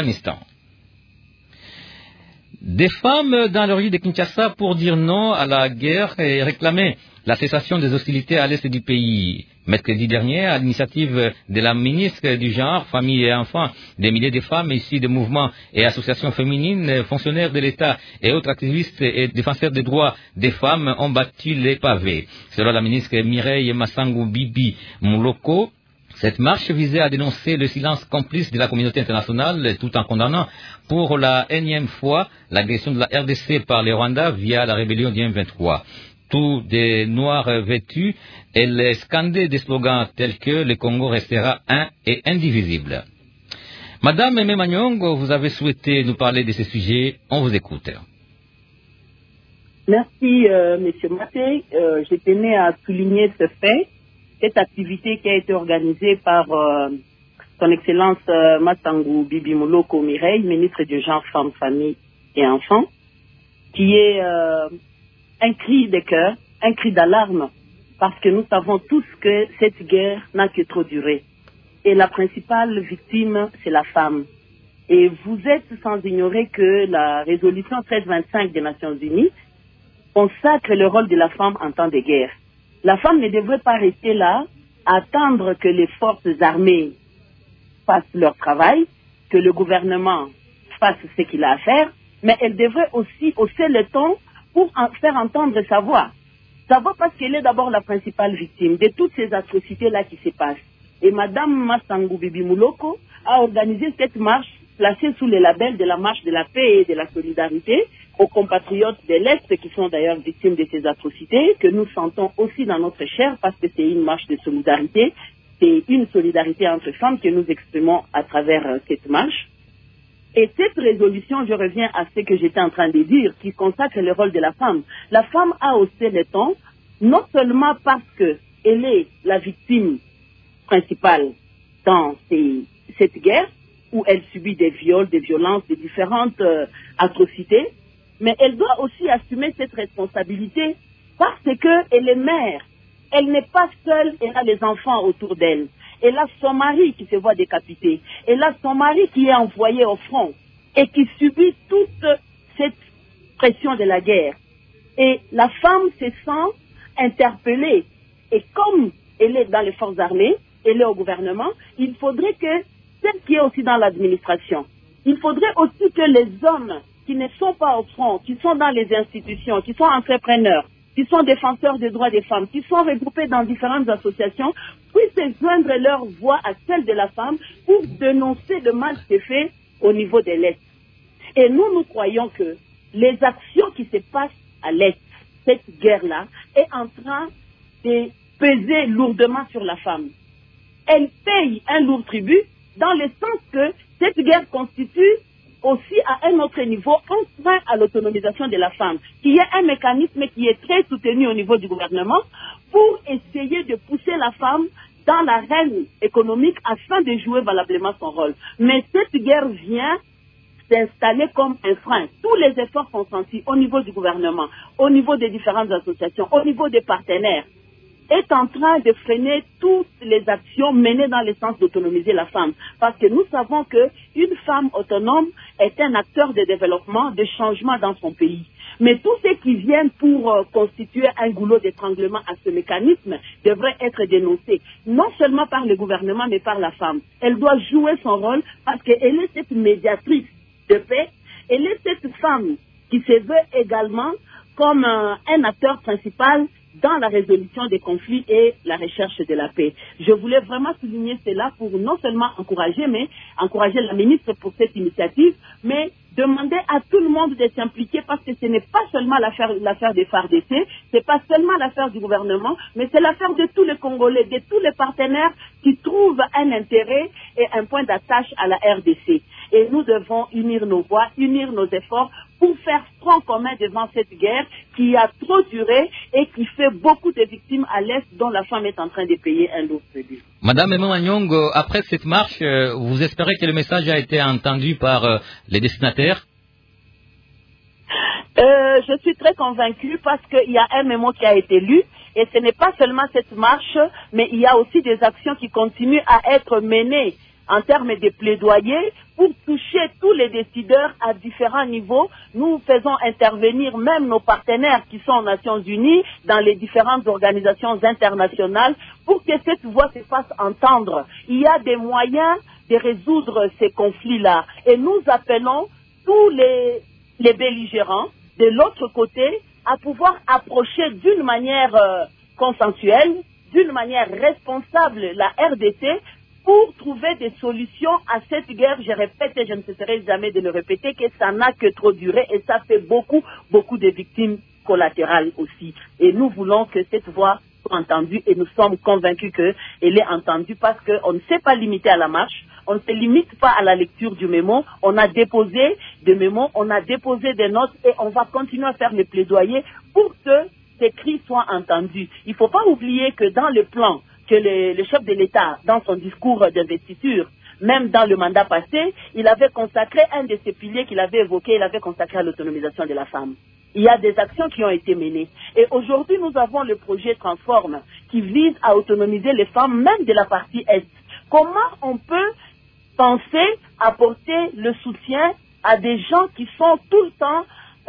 Des femmes dans le rue de Kinshasa pour dire non à la guerre et réclamer la cessation des hostilités à l'est du pays. Mercredi dernier, à l'initiative de la ministre du Genre, Famille et Enfants, des milliers de femmes issues de mouvements et associations féminines, fonctionnaires de l'État et autres activistes et défenseurs des droits des femmes ont battu les pavés. Selon la ministre Mireille Massangou Bibi Mouloko, cette marche visait à dénoncer le silence complice de la communauté internationale tout en condamnant pour la énième fois l'agression de la R D C par les Rwandais via la rébellion du M vingt-trois. Tous des noirs vêtus, elle scandait des slogans tels que le Congo restera un et indivisible. Madame Aimé Manyong, vous avez souhaité nous parler de ces sujets, on vous écoute. Merci, euh, Monsieur Maté. Euh, je tenais à souligner ce fait. Cette activité qui a été organisée par euh, son Excellence euh, Massangou Bibi Mouloko Mireille, ministre du Genre, Femmes, Famille et Enfants, qui est euh, un cri de cœur, un cri d'alarme, parce que nous savons tous que cette guerre n'a que trop duré. Et la principale victime, c'est la femme. Et vous êtes sans ignorer que la résolution treize vingt-cinq des Nations Unies consacre le rôle de la femme en temps de guerre. La femme ne devrait pas rester là, attendre que les forces armées fassent leur travail, que le gouvernement fasse ce qu'il a à faire, mais elle devrait aussi hausser le ton pour en faire entendre sa voix. Sa voix parce qu'elle est d'abord la principale victime de toutes ces atrocités-là qui se passent. Et Madame Massangou Bibi Mouloko a organisé cette marche placée sous le label de la marche de la paix et de la solidarité aux compatriotes de l'Est qui sont d'ailleurs victimes de ces atrocités, que nous sentons aussi dans notre chair parce que c'est une marche de solidarité, c'est une solidarité entre femmes que nous exprimons à travers euh, cette marche. Et cette résolution, je reviens à ce que j'étais en train de dire, qui consacre le rôle de la femme. La femme a haussé le ton, non seulement parce qu'elle est la victime principale dans ces, cette guerre, où elle subit des viols, des violences, des différentes euh, atrocités, mais elle doit aussi assumer cette responsabilité parce qu'elle est mère. Elle n'est pas seule, elle a les enfants autour d'elle. Elle a son mari qui se voit décapité. Elle a son mari qui est envoyé au front et qui subit toute cette pression de la guerre. Et la femme se sent interpellée. Et comme elle est dans les forces armées, elle est au gouvernement, il faudrait que celle qui est aussi dans l'administration, il faudrait aussi que les hommes qui ne sont pas au front, qui sont dans les institutions, qui sont entrepreneurs, qui sont défenseurs des droits des femmes, qui sont regroupés dans différentes associations, puissent joindre leur voix à celle de la femme pour dénoncer le mal qui est fait au niveau de l'Est. Et nous, nous croyons que les actions qui se passent à l'Est, cette guerre-là, est en train de peser lourdement sur la femme. Elle paye un lourd tribut dans le sens que cette guerre constitue aussi à un autre niveau un frein à l'autonomisation de la femme, qui est un mécanisme qui est très soutenu au niveau du gouvernement pour essayer de pousser la femme dans l'arène économique afin de jouer valablement son rôle. Mais cette guerre vient s'installer comme un frein. Tous les efforts consentis au niveau du gouvernement, au niveau des différentes associations, au niveau des partenaires, est en train de freiner toutes les actions menées dans le sens d'autonomiser la femme. Parce que nous savons qu'une femme autonome est un acteur de développement, de changement dans son pays. Mais tous ceux qui viennent pour euh, constituer un goulot d'étranglement à ce mécanisme devraient être dénoncés, non seulement par le gouvernement, mais par la femme. Elle doit jouer son rôle parce qu'elle est cette médiatrice de paix, elle est cette femme qui se veut également comme euh, un acteur principal dans la résolution des conflits et la recherche de la paix. Je voulais vraiment souligner cela pour non seulement encourager, mais encourager la ministre pour cette initiative, mais demander à tout le monde de s'impliquer parce que ce n'est pas seulement l'affaire, l'affaire des F A R D C, c'est pas seulement l'affaire du gouvernement, mais c'est l'affaire de tous les Congolais, de tous les partenaires qui trouvent un intérêt et un point d'attache à la R D C. Et nous devons unir nos voix, unir nos efforts pour faire front commun devant cette guerre qui a trop duré et qui fait beaucoup de victimes à l'Est dont la femme est en train de payer un lourd tribut. Madame Emma Nyong, après cette marche, vous espérez que le message a été entendu par les destinataires? Euh, je suis très convaincue parce qu'il y a un mémo qui a été lu et ce n'est pas seulement cette marche, mais il y a aussi des actions qui continuent à être menées en termes de plaidoyer pour toucher tous les décideurs à différents niveaux. Nous faisons intervenir même nos partenaires qui sont aux Nations Unies dans les différentes organisations internationales pour que cette voix se fasse entendre. Il y a des moyens de résoudre ces conflits-là et nous appelons tous les, les belligérants de l'autre côté à pouvoir approcher d'une manière euh, consensuelle, d'une manière responsable la R D C pour trouver des solutions à cette guerre. Je répète et je ne cesserai jamais de le répéter que ça n'a que trop duré et ça fait beaucoup, beaucoup de victimes collatérales aussi. Et nous voulons que cette voix soit entendue et nous sommes convaincus qu'elle est entendue parce qu'on ne s'est pas limité à la marche, on ne se limite pas à la lecture du mémo, on a déposé des mémos, on a déposé des notes et on va continuer à faire le plaidoyer pour que ces cris soient entendus. Il ne faut pas oublier que dans le plan que le, le chef de l'État, dans son discours d'investiture, même dans le mandat passé, il avait consacré un de ses piliers qu'il avait évoqué, il avait consacré à l'autonomisation de la femme. Il y a des actions qui ont été menées. Et aujourd'hui, nous avons le projet Transforme qui vise à autonomiser les femmes, même de la partie Est. Comment on peut penser apporter le soutien à des gens qui sont tout le temps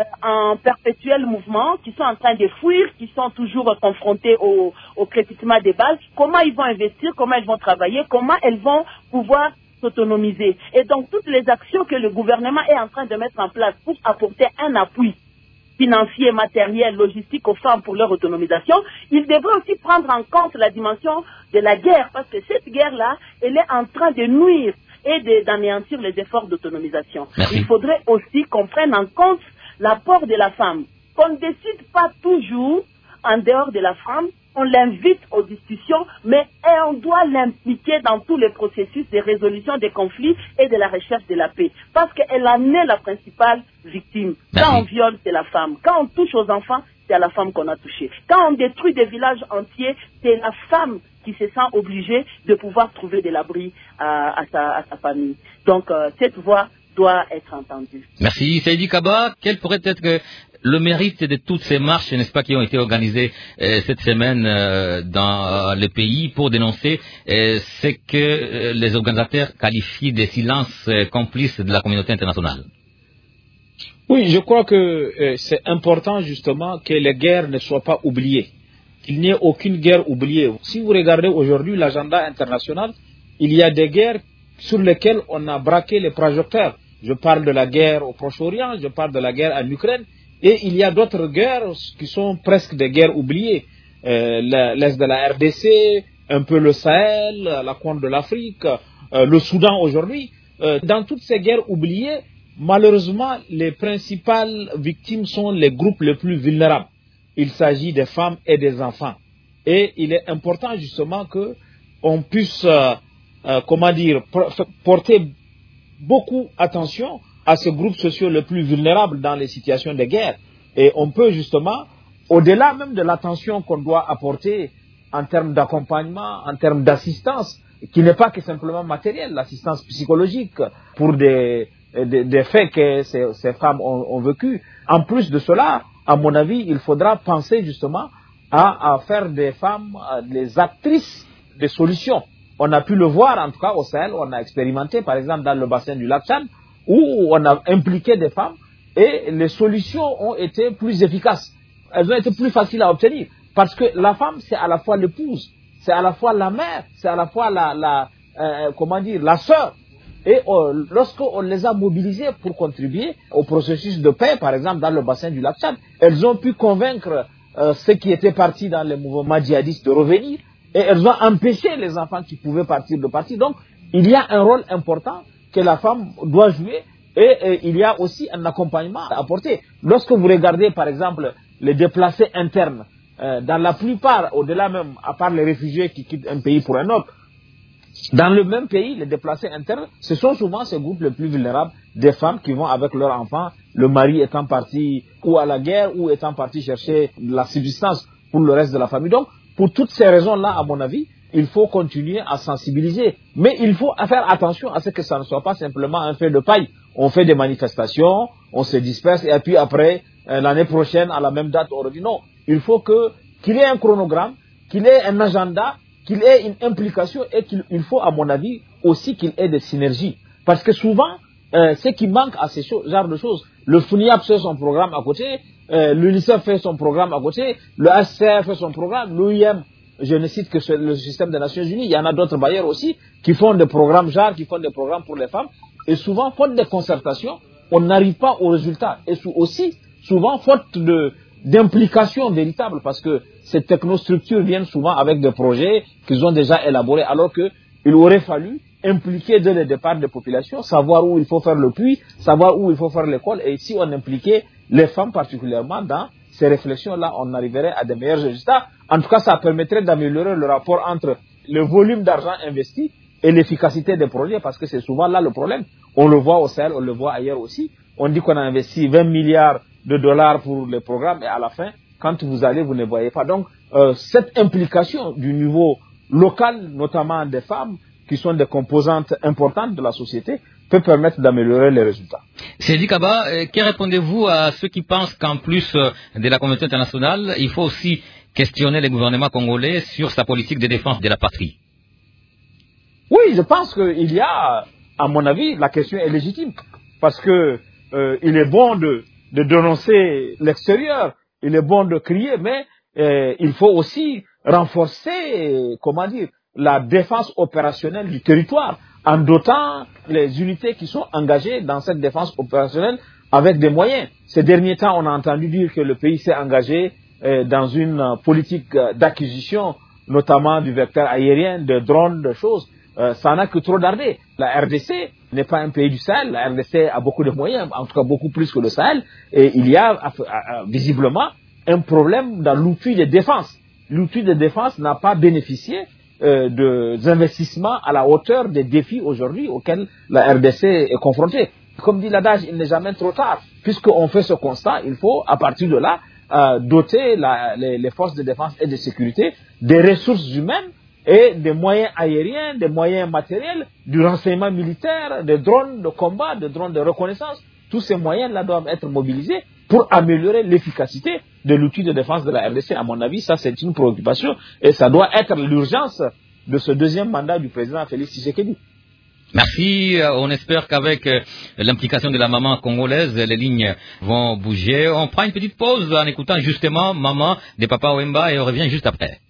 en perpétuel mouvement, qui sont en train de fuir, qui sont toujours confrontés au, au crépitement des balles, comment ils vont investir, comment ils vont travailler, comment elles vont pouvoir s'autonomiser. Et donc, toutes les actions que le gouvernement est en train de mettre en place pour apporter un appui financier, matériel, logistique aux femmes pour leur autonomisation, il devrait aussi prendre en compte la dimension de la guerre, parce que cette guerre-là, elle est en train de nuire et de, d'anéantir les efforts d'autonomisation. Merci. Il faudrait aussi qu'on prenne en compte l'apport de la femme, qu'on ne décide pas toujours en dehors de la femme, on l'invite aux discussions, mais on doit l'impliquer dans tous les processus de résolution des conflits et de la recherche de la paix, parce qu'elle en est la principale victime. Merci. Quand on viole, c'est la femme. Quand on touche aux enfants, c'est à la femme qu'on a touché. Quand on détruit des villages entiers, c'est la femme qui se sent obligée de pouvoir trouver de l'abri à, à, sa, à sa famille. Donc, euh, cette voix doit être entendue. Merci. Seydi Kaba, quel pourrait être que le mérite de toutes ces marches, n'est-ce pas, qui ont été organisées euh, cette semaine euh, dans euh, le pays pour dénoncer euh, ce que euh, les organisateurs qualifient de silence euh, complice de la communauté internationale? Oui, je crois que euh, c'est important justement que les guerres ne soient pas oubliées, qu'il n'y ait aucune guerre oubliée. Si vous regardez aujourd'hui l'agenda international, il y a des guerres sur lesquelles on a braqué les projecteurs. je parle de la guerre au Proche-Orient, je parle de la guerre en Ukraine, et il y a d'autres guerres qui sont presque des guerres oubliées. Euh, l'Est de la R D C, un peu le Sahel, la Corne de l'Afrique, euh, le Soudan aujourd'hui. Euh, dans toutes ces guerres oubliées, malheureusement, les principales victimes sont les groupes les plus vulnérables. Il s'agit des femmes et des enfants. Et il est important justement que on puisse, euh, euh, comment dire, porter beaucoup attention à ces groupes sociaux les plus vulnérables dans les situations de guerre. Et on peut justement, au-delà même de l'attention qu'on doit apporter en termes d'accompagnement, en termes d'assistance, qui n'est pas que simplement matérielle, l'assistance psychologique pour des, des, des faits que ces, ces femmes ont, ont vécu. En plus de cela, à mon avis, il faudra penser justement à, à faire des femmes les actrices des solutions. On a pu le voir, en tout cas au Sahel, on a expérimenté, par exemple dans le bassin du lac Tchad, où on a impliqué des femmes et les solutions ont été plus efficaces. Elles ont été plus faciles à obtenir. Parce que la femme, c'est à la fois l'épouse, c'est à la fois la mère, c'est à la fois la, la euh, comment dire, la sœur. Et euh, lorsqu'on les a mobilisées pour contribuer au processus de paix, par exemple dans le bassin du lac Tchad, elles ont pu convaincre euh, ceux qui étaient partis dans les mouvements djihadistes de revenir, et elles ont empêché les enfants qui pouvaient partir de partir. Donc, il y a un rôle important que la femme doit jouer, et, et il y a aussi un accompagnement à apporter. Lorsque vous regardez, par exemple, les déplacés internes, euh, dans la plupart, au-delà même, à part les réfugiés qui quittent un pays pour un autre, dans le même pays, les déplacés internes, ce sont souvent ces groupes les plus vulnérables, des femmes qui vont avec leurs enfants, le mari étant parti ou à la guerre, ou étant parti chercher la subsistance pour le reste de la famille. Donc, pour toutes ces raisons-là, à mon avis, il faut continuer à sensibiliser. Mais il faut faire attention à ce que ça ne soit pas simplement un fait de paille. On fait des manifestations, on se disperse, et puis après, euh, l'année prochaine, à la même date, on redit non. Il faut que, qu'il y ait un chronogramme, qu'il y ait un agenda, qu'il ait une implication, et qu'il il faut, à mon avis, aussi qu'il ait des synergies. Parce que souvent, euh, ce qui manque à ces choses, genre de choses, le FUNIAP fait son programme à côté, euh, l'UNICEF fait son programme à côté, le H C R fait son programme, l'O I M, je ne cite que le système des Nations Unies, il y en a d'autres bailleurs aussi, qui font des programmes genre, qui font des programmes pour les femmes, et souvent, faute de concertation, on n'arrive pas au résultat. Et aussi, souvent, faute de d'implication véritable, parce que ces technostructures viennent souvent avec des projets qu'ils ont déjà élaborés, alors qu'il aurait fallu impliquer dès le départ des populations, savoir où il faut faire le puits, savoir où il faut faire l'école, et si on impliquait les femmes particulièrement dans ces réflexions-là, on arriverait à de meilleurs résultats. En tout cas, ça permettrait d'améliorer le rapport entre le volume d'argent investi et l'efficacité des projets, parce que c'est souvent là le problème. On le voit au Sahel, on le voit ailleurs aussi. On dit qu'on a investi vingt milliards de dollars pour les programmes, et à la fin, quand vous allez, vous ne voyez pas. Donc, euh, cette implication du niveau local, notamment des femmes, qui sont des composantes importantes de la société, peut permettre d'améliorer les résultats. Seydi Kaba, euh, que répondez-vous à ceux qui pensent qu'en plus euh, de la communauté internationale, il faut aussi questionner le gouvernement congolais sur sa politique de défense de la patrie? Oui, je pense qu'il y a, à mon avis, la question est légitime, parce que euh, il est bon de, de dénoncer l'extérieur, il est bon de crier, mais euh, il faut aussi renforcer, comment dire, la défense opérationnelle du territoire, en dotant les unités qui sont engagées dans cette défense opérationnelle avec des moyens. Ces derniers temps, on a entendu dire que le pays s'est engagé euh, dans une politique d'acquisition, notamment du vecteur aérien, de drones, de choses. Euh, ça n'a que trop tardé. La R D C n'est pas un pays du Sahel. La R D C a beaucoup de moyens, en tout cas beaucoup plus que le Sahel. Et il y a visiblement un problème dans l'outil de défense. L'outil de défense n'a pas bénéficié euh, des investissements à la hauteur des défis aujourd'hui auxquels la R D C est confrontée. Comme dit l'adage, il n'est jamais trop tard. Puisqu'on fait ce constat, il faut, à partir de là, euh, doter la, les, les forces de défense et de sécurité des ressources humaines et des moyens aériens, des moyens matériels, du renseignement militaire, des drones de combat, des drones de reconnaissance. Tous ces moyens-là doivent être mobilisés pour améliorer l'efficacité de l'outil de défense de la R D C. À mon avis, ça c'est une préoccupation et ça doit être l'urgence de ce deuxième mandat du président Félix Tshisekedi. Merci. On espère qu'avec l'implication de la maman congolaise, les lignes vont bouger. On prend une petite pause en écoutant justement Maman de Papa Wemba et on revient juste après.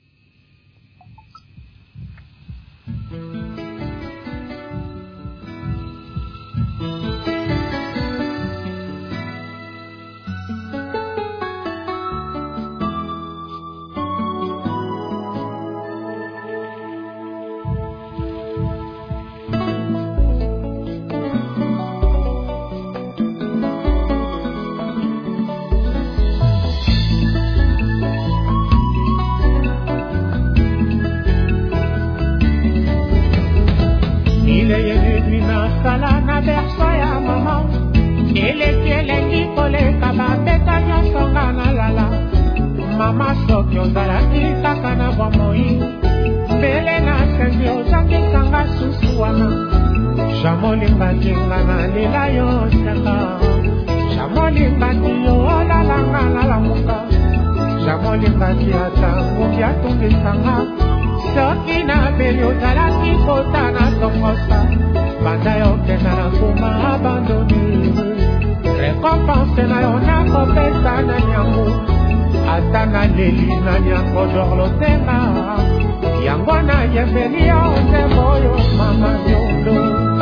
mama soki ozalaki kaka na bomoi mbele na sengi ozangisanga susu wana jamolingaki nga na lela yo seka jamolingaki yo olalanga nalamuka jamolingaki ata nguki atungisanga soki na beli ozalaki kota na tongosa banda yo kenda na kuma abandone récompense na yo nakopesa na nyango ata na leli na nyango dorlotenga yango na yembeli yo nzembo yo mama yondo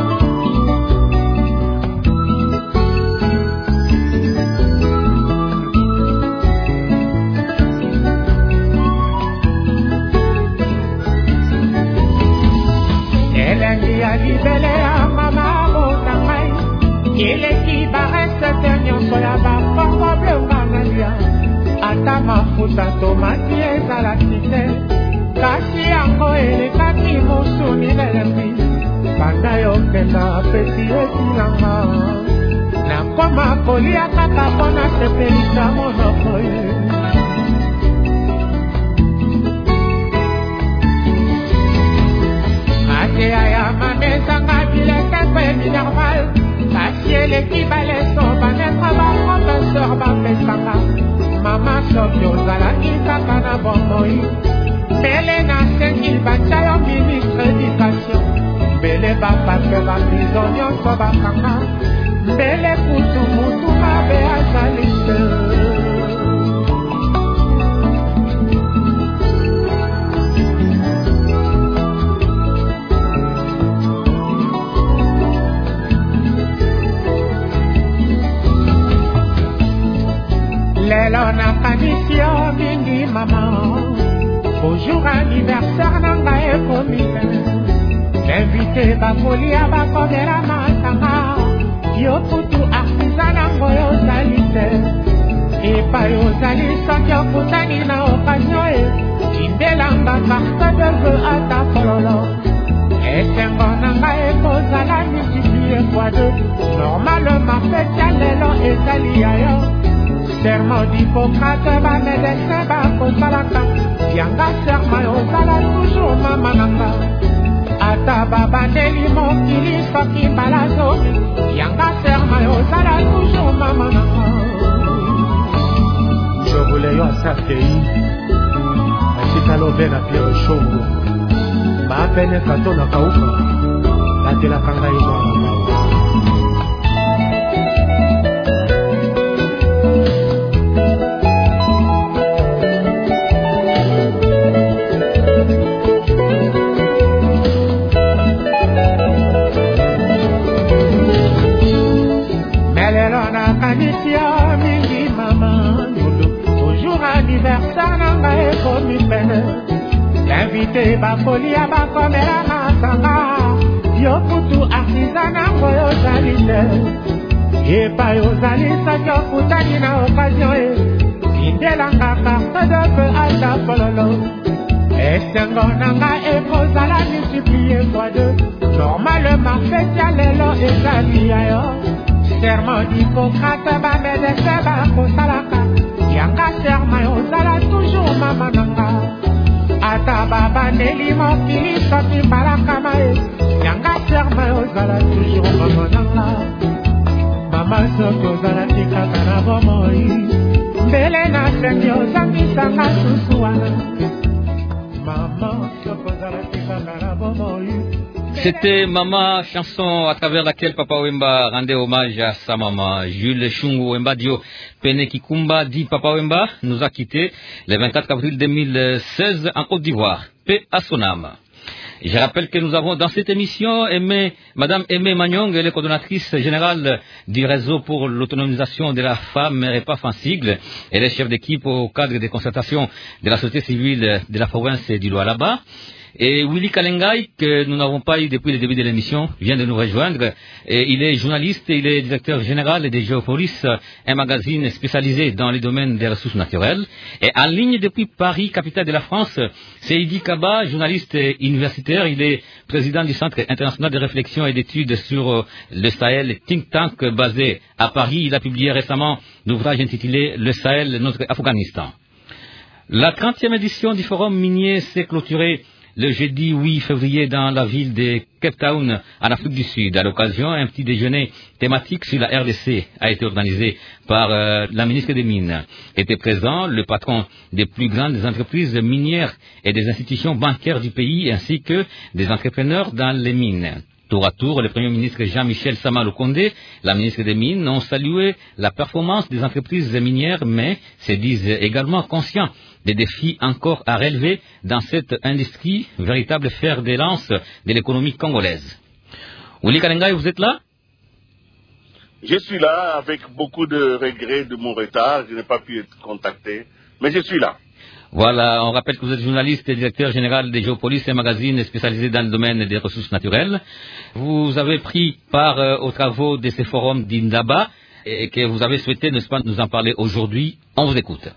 elengi ya libele ya mama botangai eleki baresete nyonso ya baformoblenga na lia ata mafuta tomati ezalaki te kasi yango elekaki mosuni lelembi banda yokenda pesi esilanga nakoma kolia kaka mpona sepelisa monoko ye ateya ya mamesanga bilekekwe minerval kasi eleki baleso banetre baprofesseur bapesanga mama soki ozalaki kaka na bomoi mbele na sengi batya yo ministre éducation mbele bapake baprizo nyonso bakanga mbele kutu mutu mabe azali te lelo nakanisi yo mingi mama bonjour anniversaire na ngai ekomi te invité bakolia bakomela masanga yo kutu artisan nango yozali te epai ozali soki okutani na okazio e tindelanga carte de vœu ata kololo esengo na ngai ekozala multiplie fois deux normalement feti ya lelo ezali ya yo serment d'Hippocrate bamédecin bakosalaka yanga serment ozala toujours mama nanga ata babandeli mokili soki mbala zomi yanga serment ozala toujours mama nanga jobule yo asakei asikalobe na pierre shongo baapene kato na kauka batelaka ngai mwana mawa invité bakolia bakomela masanga yo kutu artisan nango yozali te epai ozali soki okutani na okazio e tindelanga carte de vœu ata pololo esengo nanga ekozala multiplie fois deux normalement feti ya lelo ezali ya yo serment d'Hippocrate bamédecin bakosalaka yanga serment ozala toujours mama nanga ata babandeli mokili soki balakama e yanga serment ozala toujours mama nanga mama soki ozalaki kaka na bomoi mbele na sengi ozangisanga susu wana mama soki ozalaki kaka na bomoi. C'était Mama, chanson à travers laquelle Papa Wemba rendait hommage à sa maman. Jules Shungu Wemba Dio Pene Kikumba dit Papa Wemba nous a quittés le vingt-quatre avril deux mille seize en Côte d'Ivoire. Paix à son âme. Je rappelle que nous avons dans cette émission aimé Madame Aimé Magnong, elle est coordonnatrice générale du réseau pour l'autonomisation de la femme R E P A F en sigle. Elle est chef d'équipe au cadre des concertations de la société civile de la province du Lualaba. Et Willy Kalengai, que nous n'avons pas eu depuis le début de l'émission, vient de nous rejoindre. Et il est journaliste, il est directeur général de Géopolis, un magazine spécialisé dans les domaines des ressources naturelles. Et en ligne depuis Paris, capitale de la France, c'est Idi Kaba, journaliste universitaire. Il est président du Centre international de réflexion et d'études sur le Sahel, think tank basé à Paris. Il a publié récemment l'ouvrage intitulé « Le Sahel, notre Afghanistan ». La trentième édition du Forum minier s'est clôturée le jeudi huit février dans la ville de Cape Town, en Afrique du Sud. À l'occasion, un petit déjeuner thématique sur la R D C a été organisé par euh, la ministre des Mines. Était présent le patron des plus grandes entreprises minières et des institutions bancaires du pays, ainsi que des entrepreneurs dans les mines. Tour à tour, le Premier ministre Jean-Michel Sama Lukonde, la ministre des Mines, ont salué la performance des entreprises minières, mais se disent également conscients des défis encore à relever dans cette industrie, véritable fer de lance de l'économie congolaise. Willy Kalengay, vous êtes là? Je suis là avec beaucoup de regrets de mon retard, je n'ai pas pu être contacté, mais je suis là. Voilà, on rappelle que vous êtes journaliste et directeur général des Géopolis, un magazine spécialisé dans le domaine des ressources naturelles. Vous avez pris part euh, aux travaux de ces forums d'Indaba et que vous avez souhaité, n'est-ce pas, nous en parler aujourd'hui. On vous écoute.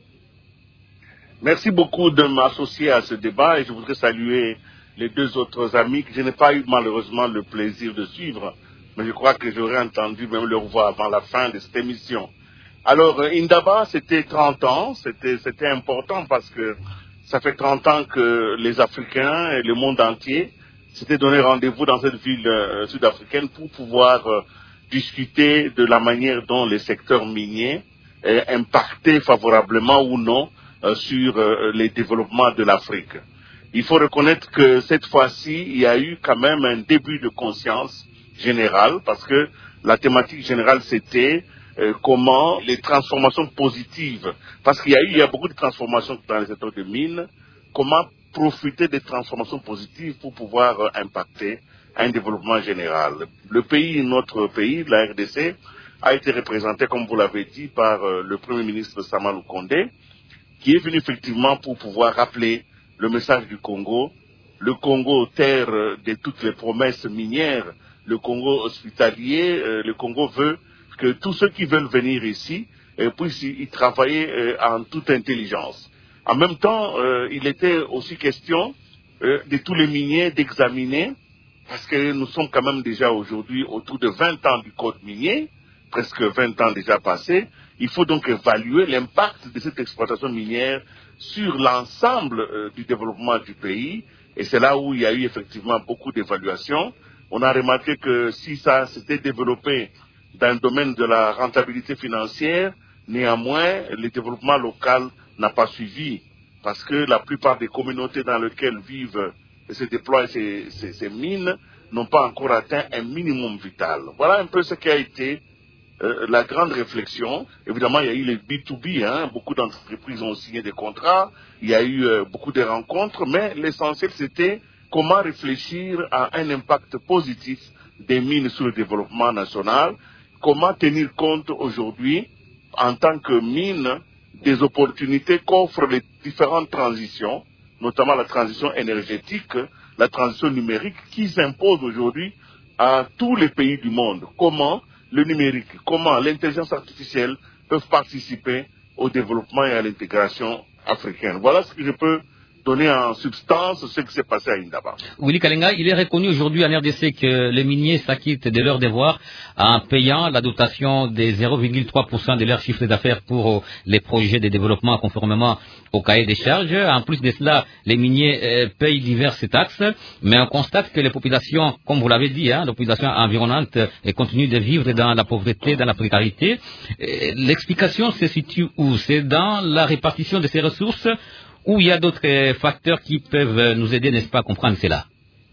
Merci beaucoup de m'associer à ce débat et je voudrais saluer les deux autres amis que je n'ai pas eu malheureusement le plaisir de suivre, mais je crois que j'aurais entendu même leur voix avant la fin de cette émission. Alors, Indaba, c'était trente ans, c'était, c'était important parce que ça fait trente ans que les Africains et le monde entier s'étaient donné rendez-vous dans cette ville euh, sud-africaine pour pouvoir euh, discuter de la manière dont les secteurs miniers euh, impactaient favorablement ou non euh, sur euh, les développements de l'Afrique. Il faut reconnaître que cette fois-ci, il y a eu quand même un début de conscience générale parce que la thématique générale, c'était Euh, comment les transformations positives, parce qu'il y a eu, il y a beaucoup de transformations dans les secteurs de mines, comment profiter des transformations positives pour pouvoir euh, impacter un développement général. Le pays, notre pays, la R D C, a été représenté, comme vous l'avez dit, par euh, le Premier ministre Sama Lukonde, qui est venu effectivement pour pouvoir rappeler le message du Congo, le Congo terre de toutes les promesses minières, le Congo hospitalier, euh, le Congo veut que tous ceux qui veulent venir ici euh, puissent y travailler euh, en toute intelligence. En même temps, euh, il était aussi question euh, de tous les miniers d'examiner, parce que nous sommes quand même déjà aujourd'hui autour de vingt ans du code minier, presque vingt ans déjà passés. Il faut donc évaluer l'impact de cette exploitation minière sur l'ensemble euh, du développement du pays, et c'est là où il y a eu effectivement beaucoup d'évaluations. On a remarqué que si ça s'était développé dans le domaine de la rentabilité financière, néanmoins, le développement local n'a pas suivi, parce que la plupart des communautés dans lesquelles vivent et se déploient ces, ces, ces mines n'ont pas encore atteint un minimum vital. Voilà un peu ce qui a été euh, la grande réflexion. Évidemment, il y a eu les B deux B, hein, beaucoup d'entreprises ont signé des contrats, il y a eu euh, beaucoup de rencontres, mais l'essentiel c'était comment réfléchir à un impact positif des mines sur le développement national. Comment tenir compte aujourd'hui, en tant que mine, des opportunités qu'offrent les différentes transitions, notamment la transition énergétique, la transition numérique, qui s'impose aujourd'hui à tous les pays du monde. Comment le numérique, comment l'intelligence artificielle peuvent participer au développement et à l'intégration africaine. Voilà ce que je peux donner en substance ce qui s'est passé à Indaba. Willy Kalengay, il est reconnu aujourd'hui en R D C que les miniers s'acquittent de leurs devoirs en payant la dotation des zéro virgule trois pour cent de leur chiffre d'affaires pour les projets de développement conformément au cahier des charges. En plus de cela, les miniers euh, payent diverses taxes, mais on constate que les populations, comme vous l'avez dit, hein, les populations environnantes euh, continuent de vivre dans la pauvreté, dans la précarité. Euh, l'explication se situe où? C'est dans la répartition de ces ressources, ou il y a d'autres facteurs qui peuvent nous aider, n'est-ce pas, à comprendre cela?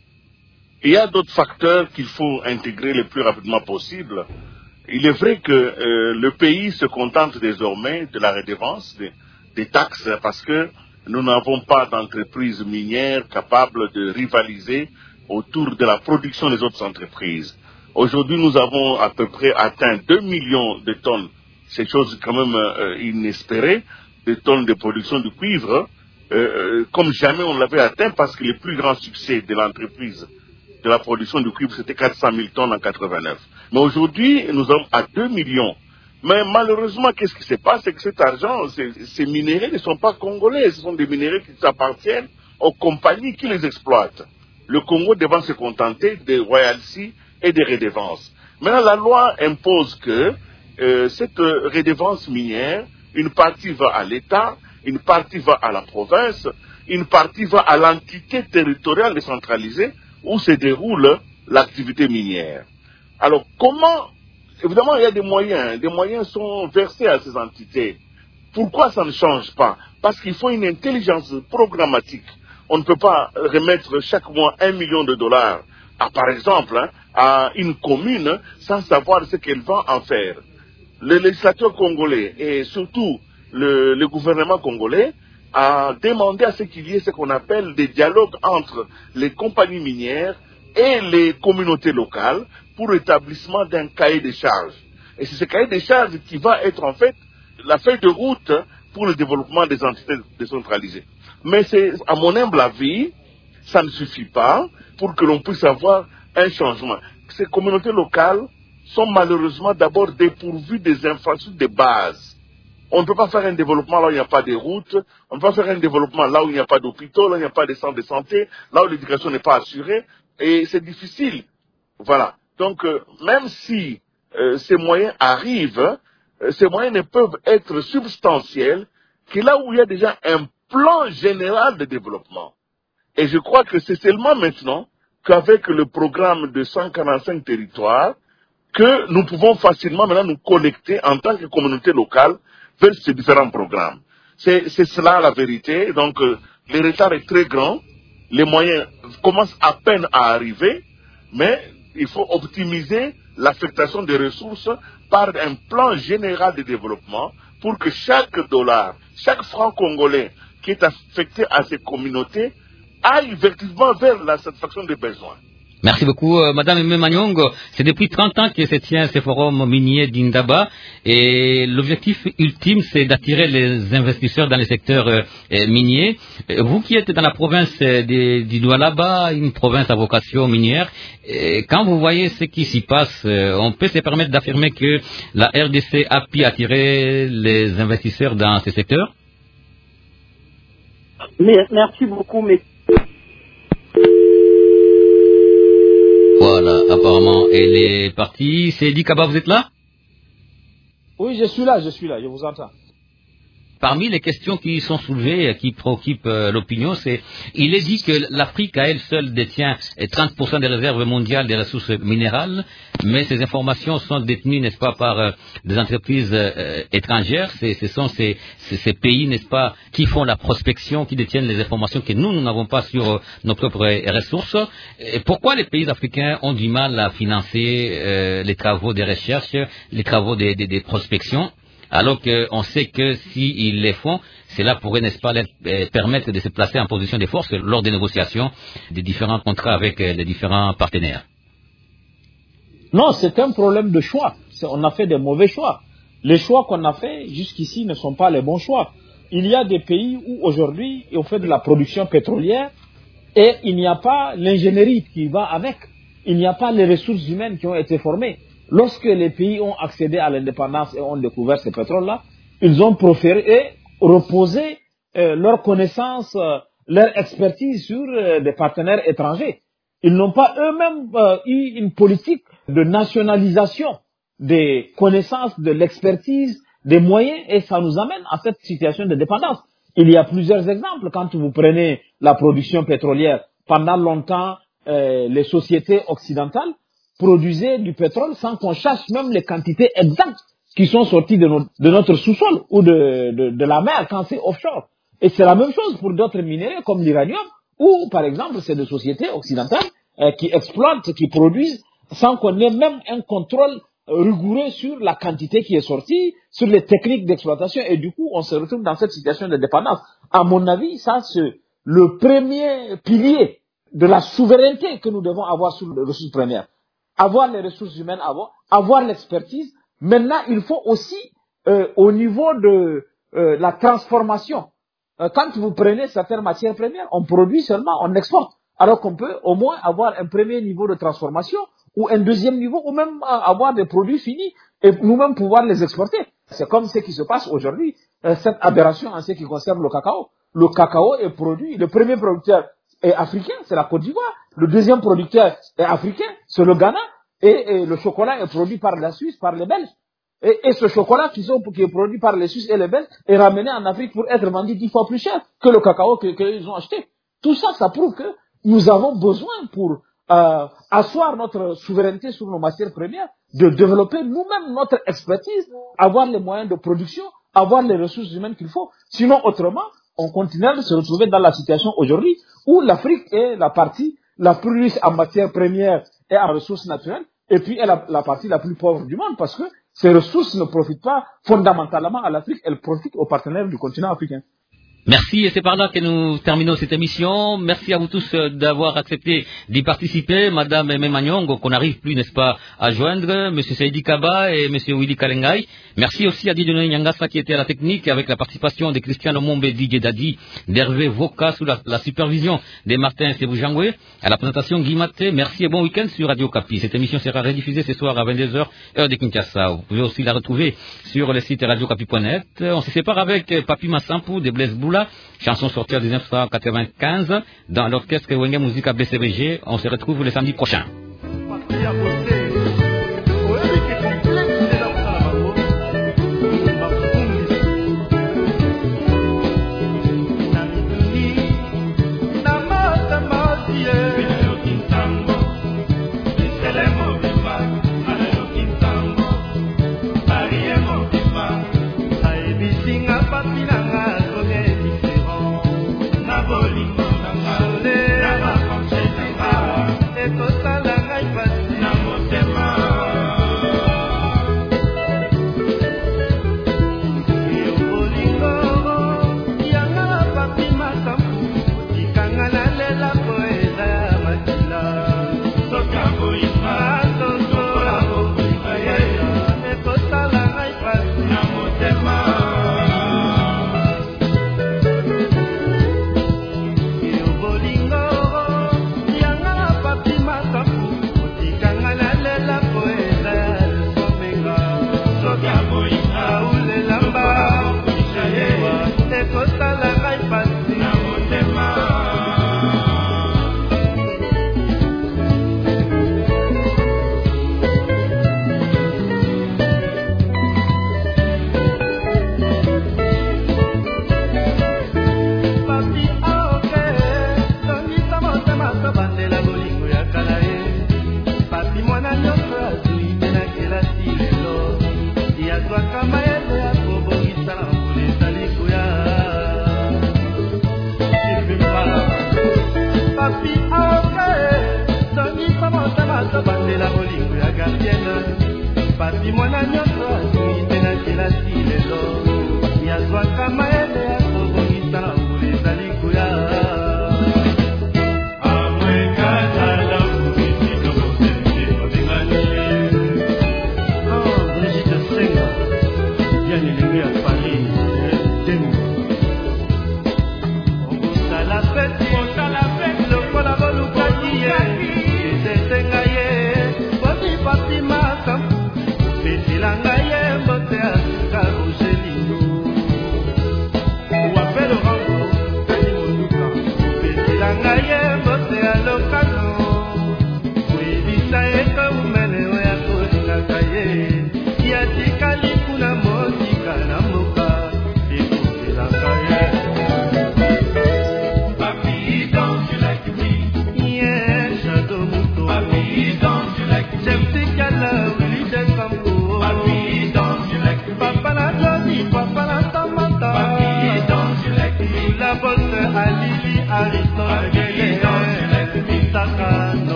Il y a d'autres facteurs qu'il faut intégrer le plus rapidement possible. Il est vrai que euh, le pays se contente désormais de la redevance, des, des taxes, parce que nous n'avons pas d'entreprise minière capable de rivaliser autour de la production des autres entreprises. Aujourd'hui, nous avons à peu près atteint deux millions de tonnes, c'est chose quand même euh, inespérée, de tonnes de production de cuivre, Euh, comme jamais on l'avait atteint, parce que le plus grand succès de l'entreprise de la production de cuivre, c'était quatre cent mille tonnes en quatre-vingt-neuf. Mais aujourd'hui, nous sommes à deux millions. Mais malheureusement, qu'est-ce qui se passe? C'est que cet argent, ces, ces minéraux ne sont pas congolais, ce sont des minéraux qui appartiennent aux compagnies qui les exploitent. Le Congo devant se contenter des royalties et des redevances. Maintenant, la loi impose que euh, cette redevance minière, une partie va à l'État une partie va à la province, une partie va à l'entité territoriale décentralisée où se déroule l'activité minière. Alors comment, évidemment il y a des moyens, des moyens sont versés à ces entités. Pourquoi ça ne change pas? Parce qu'il faut une intelligence programmatique. On ne peut pas remettre chaque mois un million de dollars à, par exemple, hein, à une commune sans savoir ce qu'elle va en faire. Le législateur congolais et surtout le, le gouvernement congolais a demandé à ce qu'il y ait ce qu'on appelle des dialogues entre les compagnies minières et les communautés locales pour l'établissement d'un cahier des charges. Et c'est ce cahier des charges qui va être en fait la feuille de route pour le développement des entités décentralisées. Mais c'est, à mon humble avis, ça ne suffit pas pour que l'on puisse avoir un changement. Ces communautés locales sont malheureusement d'abord dépourvues des infrastructures de base. On ne peut pas faire un développement là où il n'y a pas de routes, on ne peut pas faire un développement là où il n'y a pas d'hôpitaux, là où il n'y a pas de centres de santé, là où l'éducation n'est pas assurée, et c'est difficile. Voilà. Donc, euh, même si euh, ces moyens arrivent, euh, ces moyens ne peuvent être substantiels que là où il y a déjà un plan général de développement. Et je crois que c'est seulement maintenant qu'avec le programme de cent quarante-cinq territoires, que nous pouvons facilement maintenant nous connecter en tant que communauté locale vers ces différents programmes. C'est, c'est cela la vérité. Donc, euh, le retard est très grand. Les moyens commencent à peine à arriver, mais il faut optimiser l'affectation des ressources par un plan général de développement pour que chaque dollar, chaque franc congolais qui est affecté à ces communautés aille effectivement vers la satisfaction des besoins. Merci beaucoup, euh, Madame Aimé Manyong. C'est depuis trente ans que se tient ce forum minier d'Indaba et l'objectif ultime, c'est d'attirer les investisseurs dans le secteur euh, minier. Vous qui êtes dans la province de, du Lualaba, une province à vocation minière, et quand vous voyez ce qui s'y passe, euh, on peut se permettre d'affirmer que la R D C a pu attirer les investisseurs dans ce secteur? Merci beaucoup, mais... Voilà, apparemment, elle est partie. C'est Edi Kaba, vous êtes là? Oui, je suis là, je suis là, je vous entends. Parmi les questions qui sont soulevées, qui préoccupent euh, l'opinion, c'est il est dit que l'Afrique à elle seule détient trente pour cent des réserves mondiales des ressources minérales, mais ces informations sont détenues, n'est-ce pas, par euh, des entreprises euh, étrangères. C'est, ce sont ces, ces, ces pays, n'est-ce pas, qui font la prospection, qui détiennent les informations que nous, nous n'avons pas sur euh, nos propres ressources. Et pourquoi les pays africains ont du mal à financer euh, les travaux de recherche, les travaux des de, de prospections, alors qu'on sait que s'ils les font, cela pourrait, n'est-ce pas, leur permettre de se placer en position de force lors des négociations des différents contrats avec les différents partenaires? Non, c'est un problème de choix. On a fait des mauvais choix. Les choix qu'on a faits jusqu'ici ne sont pas les bons choix. Il y a des pays où aujourd'hui on fait de la production pétrolière et il n'y a pas l'ingénierie qui va avec. Il n'y a pas les ressources humaines qui ont été formées. Lorsque les pays ont accédé à l'indépendance et ont découvert ce pétrole-là, ils ont préféré et reposé euh, leur connaissance, euh, leur expertise sur euh, des partenaires étrangers. Ils n'ont pas eux-mêmes euh, eu une politique de nationalisation des connaissances, de l'expertise, des moyens, et ça nous amène à cette situation de dépendance. Il y a plusieurs exemples. Quand vous prenez la production pétrolière, pendant longtemps, euh, les sociétés occidentales produisaient du pétrole sans qu'on cherche même les quantités exactes qui sont sorties de, no de notre sous-sol ou de, de, de la mer quand c'est offshore. Et c'est la même chose pour d'autres minéraux comme l'uranium, où par exemple c'est des sociétés occidentales euh, qui exploitent, qui produisent sans qu'on ait même un contrôle rigoureux sur la quantité qui est sortie, sur les techniques d'exploitation, et du coup on se retrouve dans cette situation de dépendance. À mon avis, ça c'est le premier pilier de la souveraineté que nous devons avoir sur les ressources premières. Avoir les ressources humaines, avoir, avoir l'expertise. Maintenant, il faut aussi, euh, au niveau de euh, la transformation, euh, quand vous prenez certaines matières premières, on produit seulement, on exporte. Alors qu'on peut au moins avoir un premier niveau de transformation, ou un deuxième niveau, ou même euh, avoir des produits finis, et nous-mêmes pouvoir les exporter. C'est comme ce qui se passe aujourd'hui, euh, cette aberration en ce qui concerne le cacao. Le cacao est produit, le premier producteur est africain, c'est la Côte d'Ivoire. Le deuxième producteur est africain, c'est le Ghana. Et, et le chocolat est produit par la Suisse, par les Belges. Et, et ce chocolat qui, sont, qui est produit par les Suisses et les Belges est ramené en Afrique pour être vendu dix fois plus cher que le cacao qu'ils que ont acheté. Tout ça, ça prouve que nous avons besoin pour euh, asseoir notre souveraineté sur nos matières premières, de développer nous-mêmes notre expertise, avoir les moyens de production, avoir les ressources humaines qu'il faut. Sinon, autrement, on continuera de se retrouver dans la situation aujourd'hui où l'Afrique est la partie la plus riche en matières premières et en ressources naturelles, et puis est la, la partie la plus pauvre du monde, parce que ces ressources ne profitent pas fondamentalement à l'Afrique, elles profitent aux partenaires du continent africain. Merci, et c'est par là que nous terminons cette émission. Merci à vous tous d'avoir accepté d'y participer. Madame Aimé Magnong, qu'on n'arrive plus, n'est-ce pas, à joindre, Monsieur Seidi Kaba et Monsieur Willy Kalengai. Merci aussi à Dieudonné Nyangasa qui était à la technique avec la participation de Christiano Mombe, Didier Dadi, d'Hervé Voka sous la, la supervision de Martin Sebujangwe. À la présentation, Guy Maté. Merci et bon week-end sur Radio Kapi. Cette émission sera rediffusée ce soir à vingt-deux heures, heure de Kinshasa. Vous pouvez aussi la retrouver sur le site radio kapi point net. On se sépare avec Papi Massampou de Blaise Boula, chanson sortie en dix-neuf cent quatre-vingt-quinze dans l'orchestre Wenge Musica B C B G. On se retrouve le samedi prochain.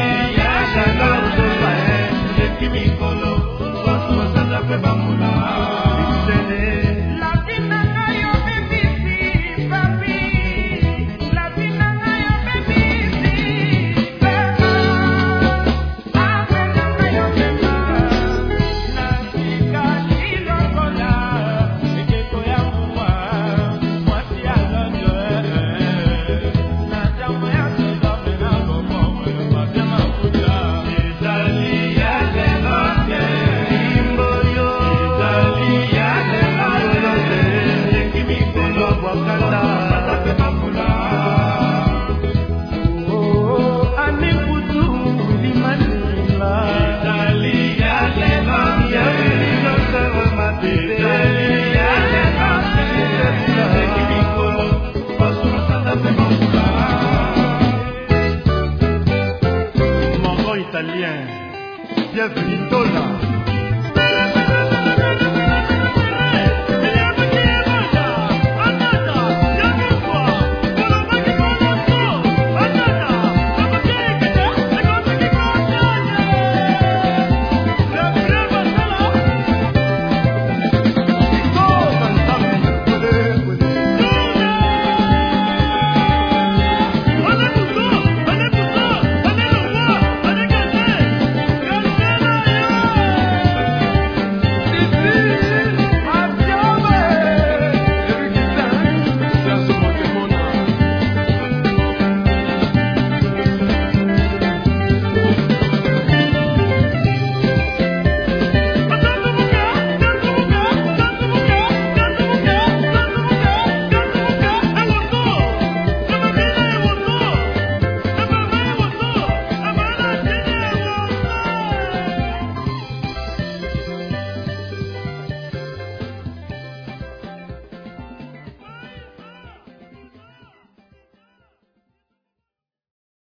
Bamula. italien. Bienvenue Tola.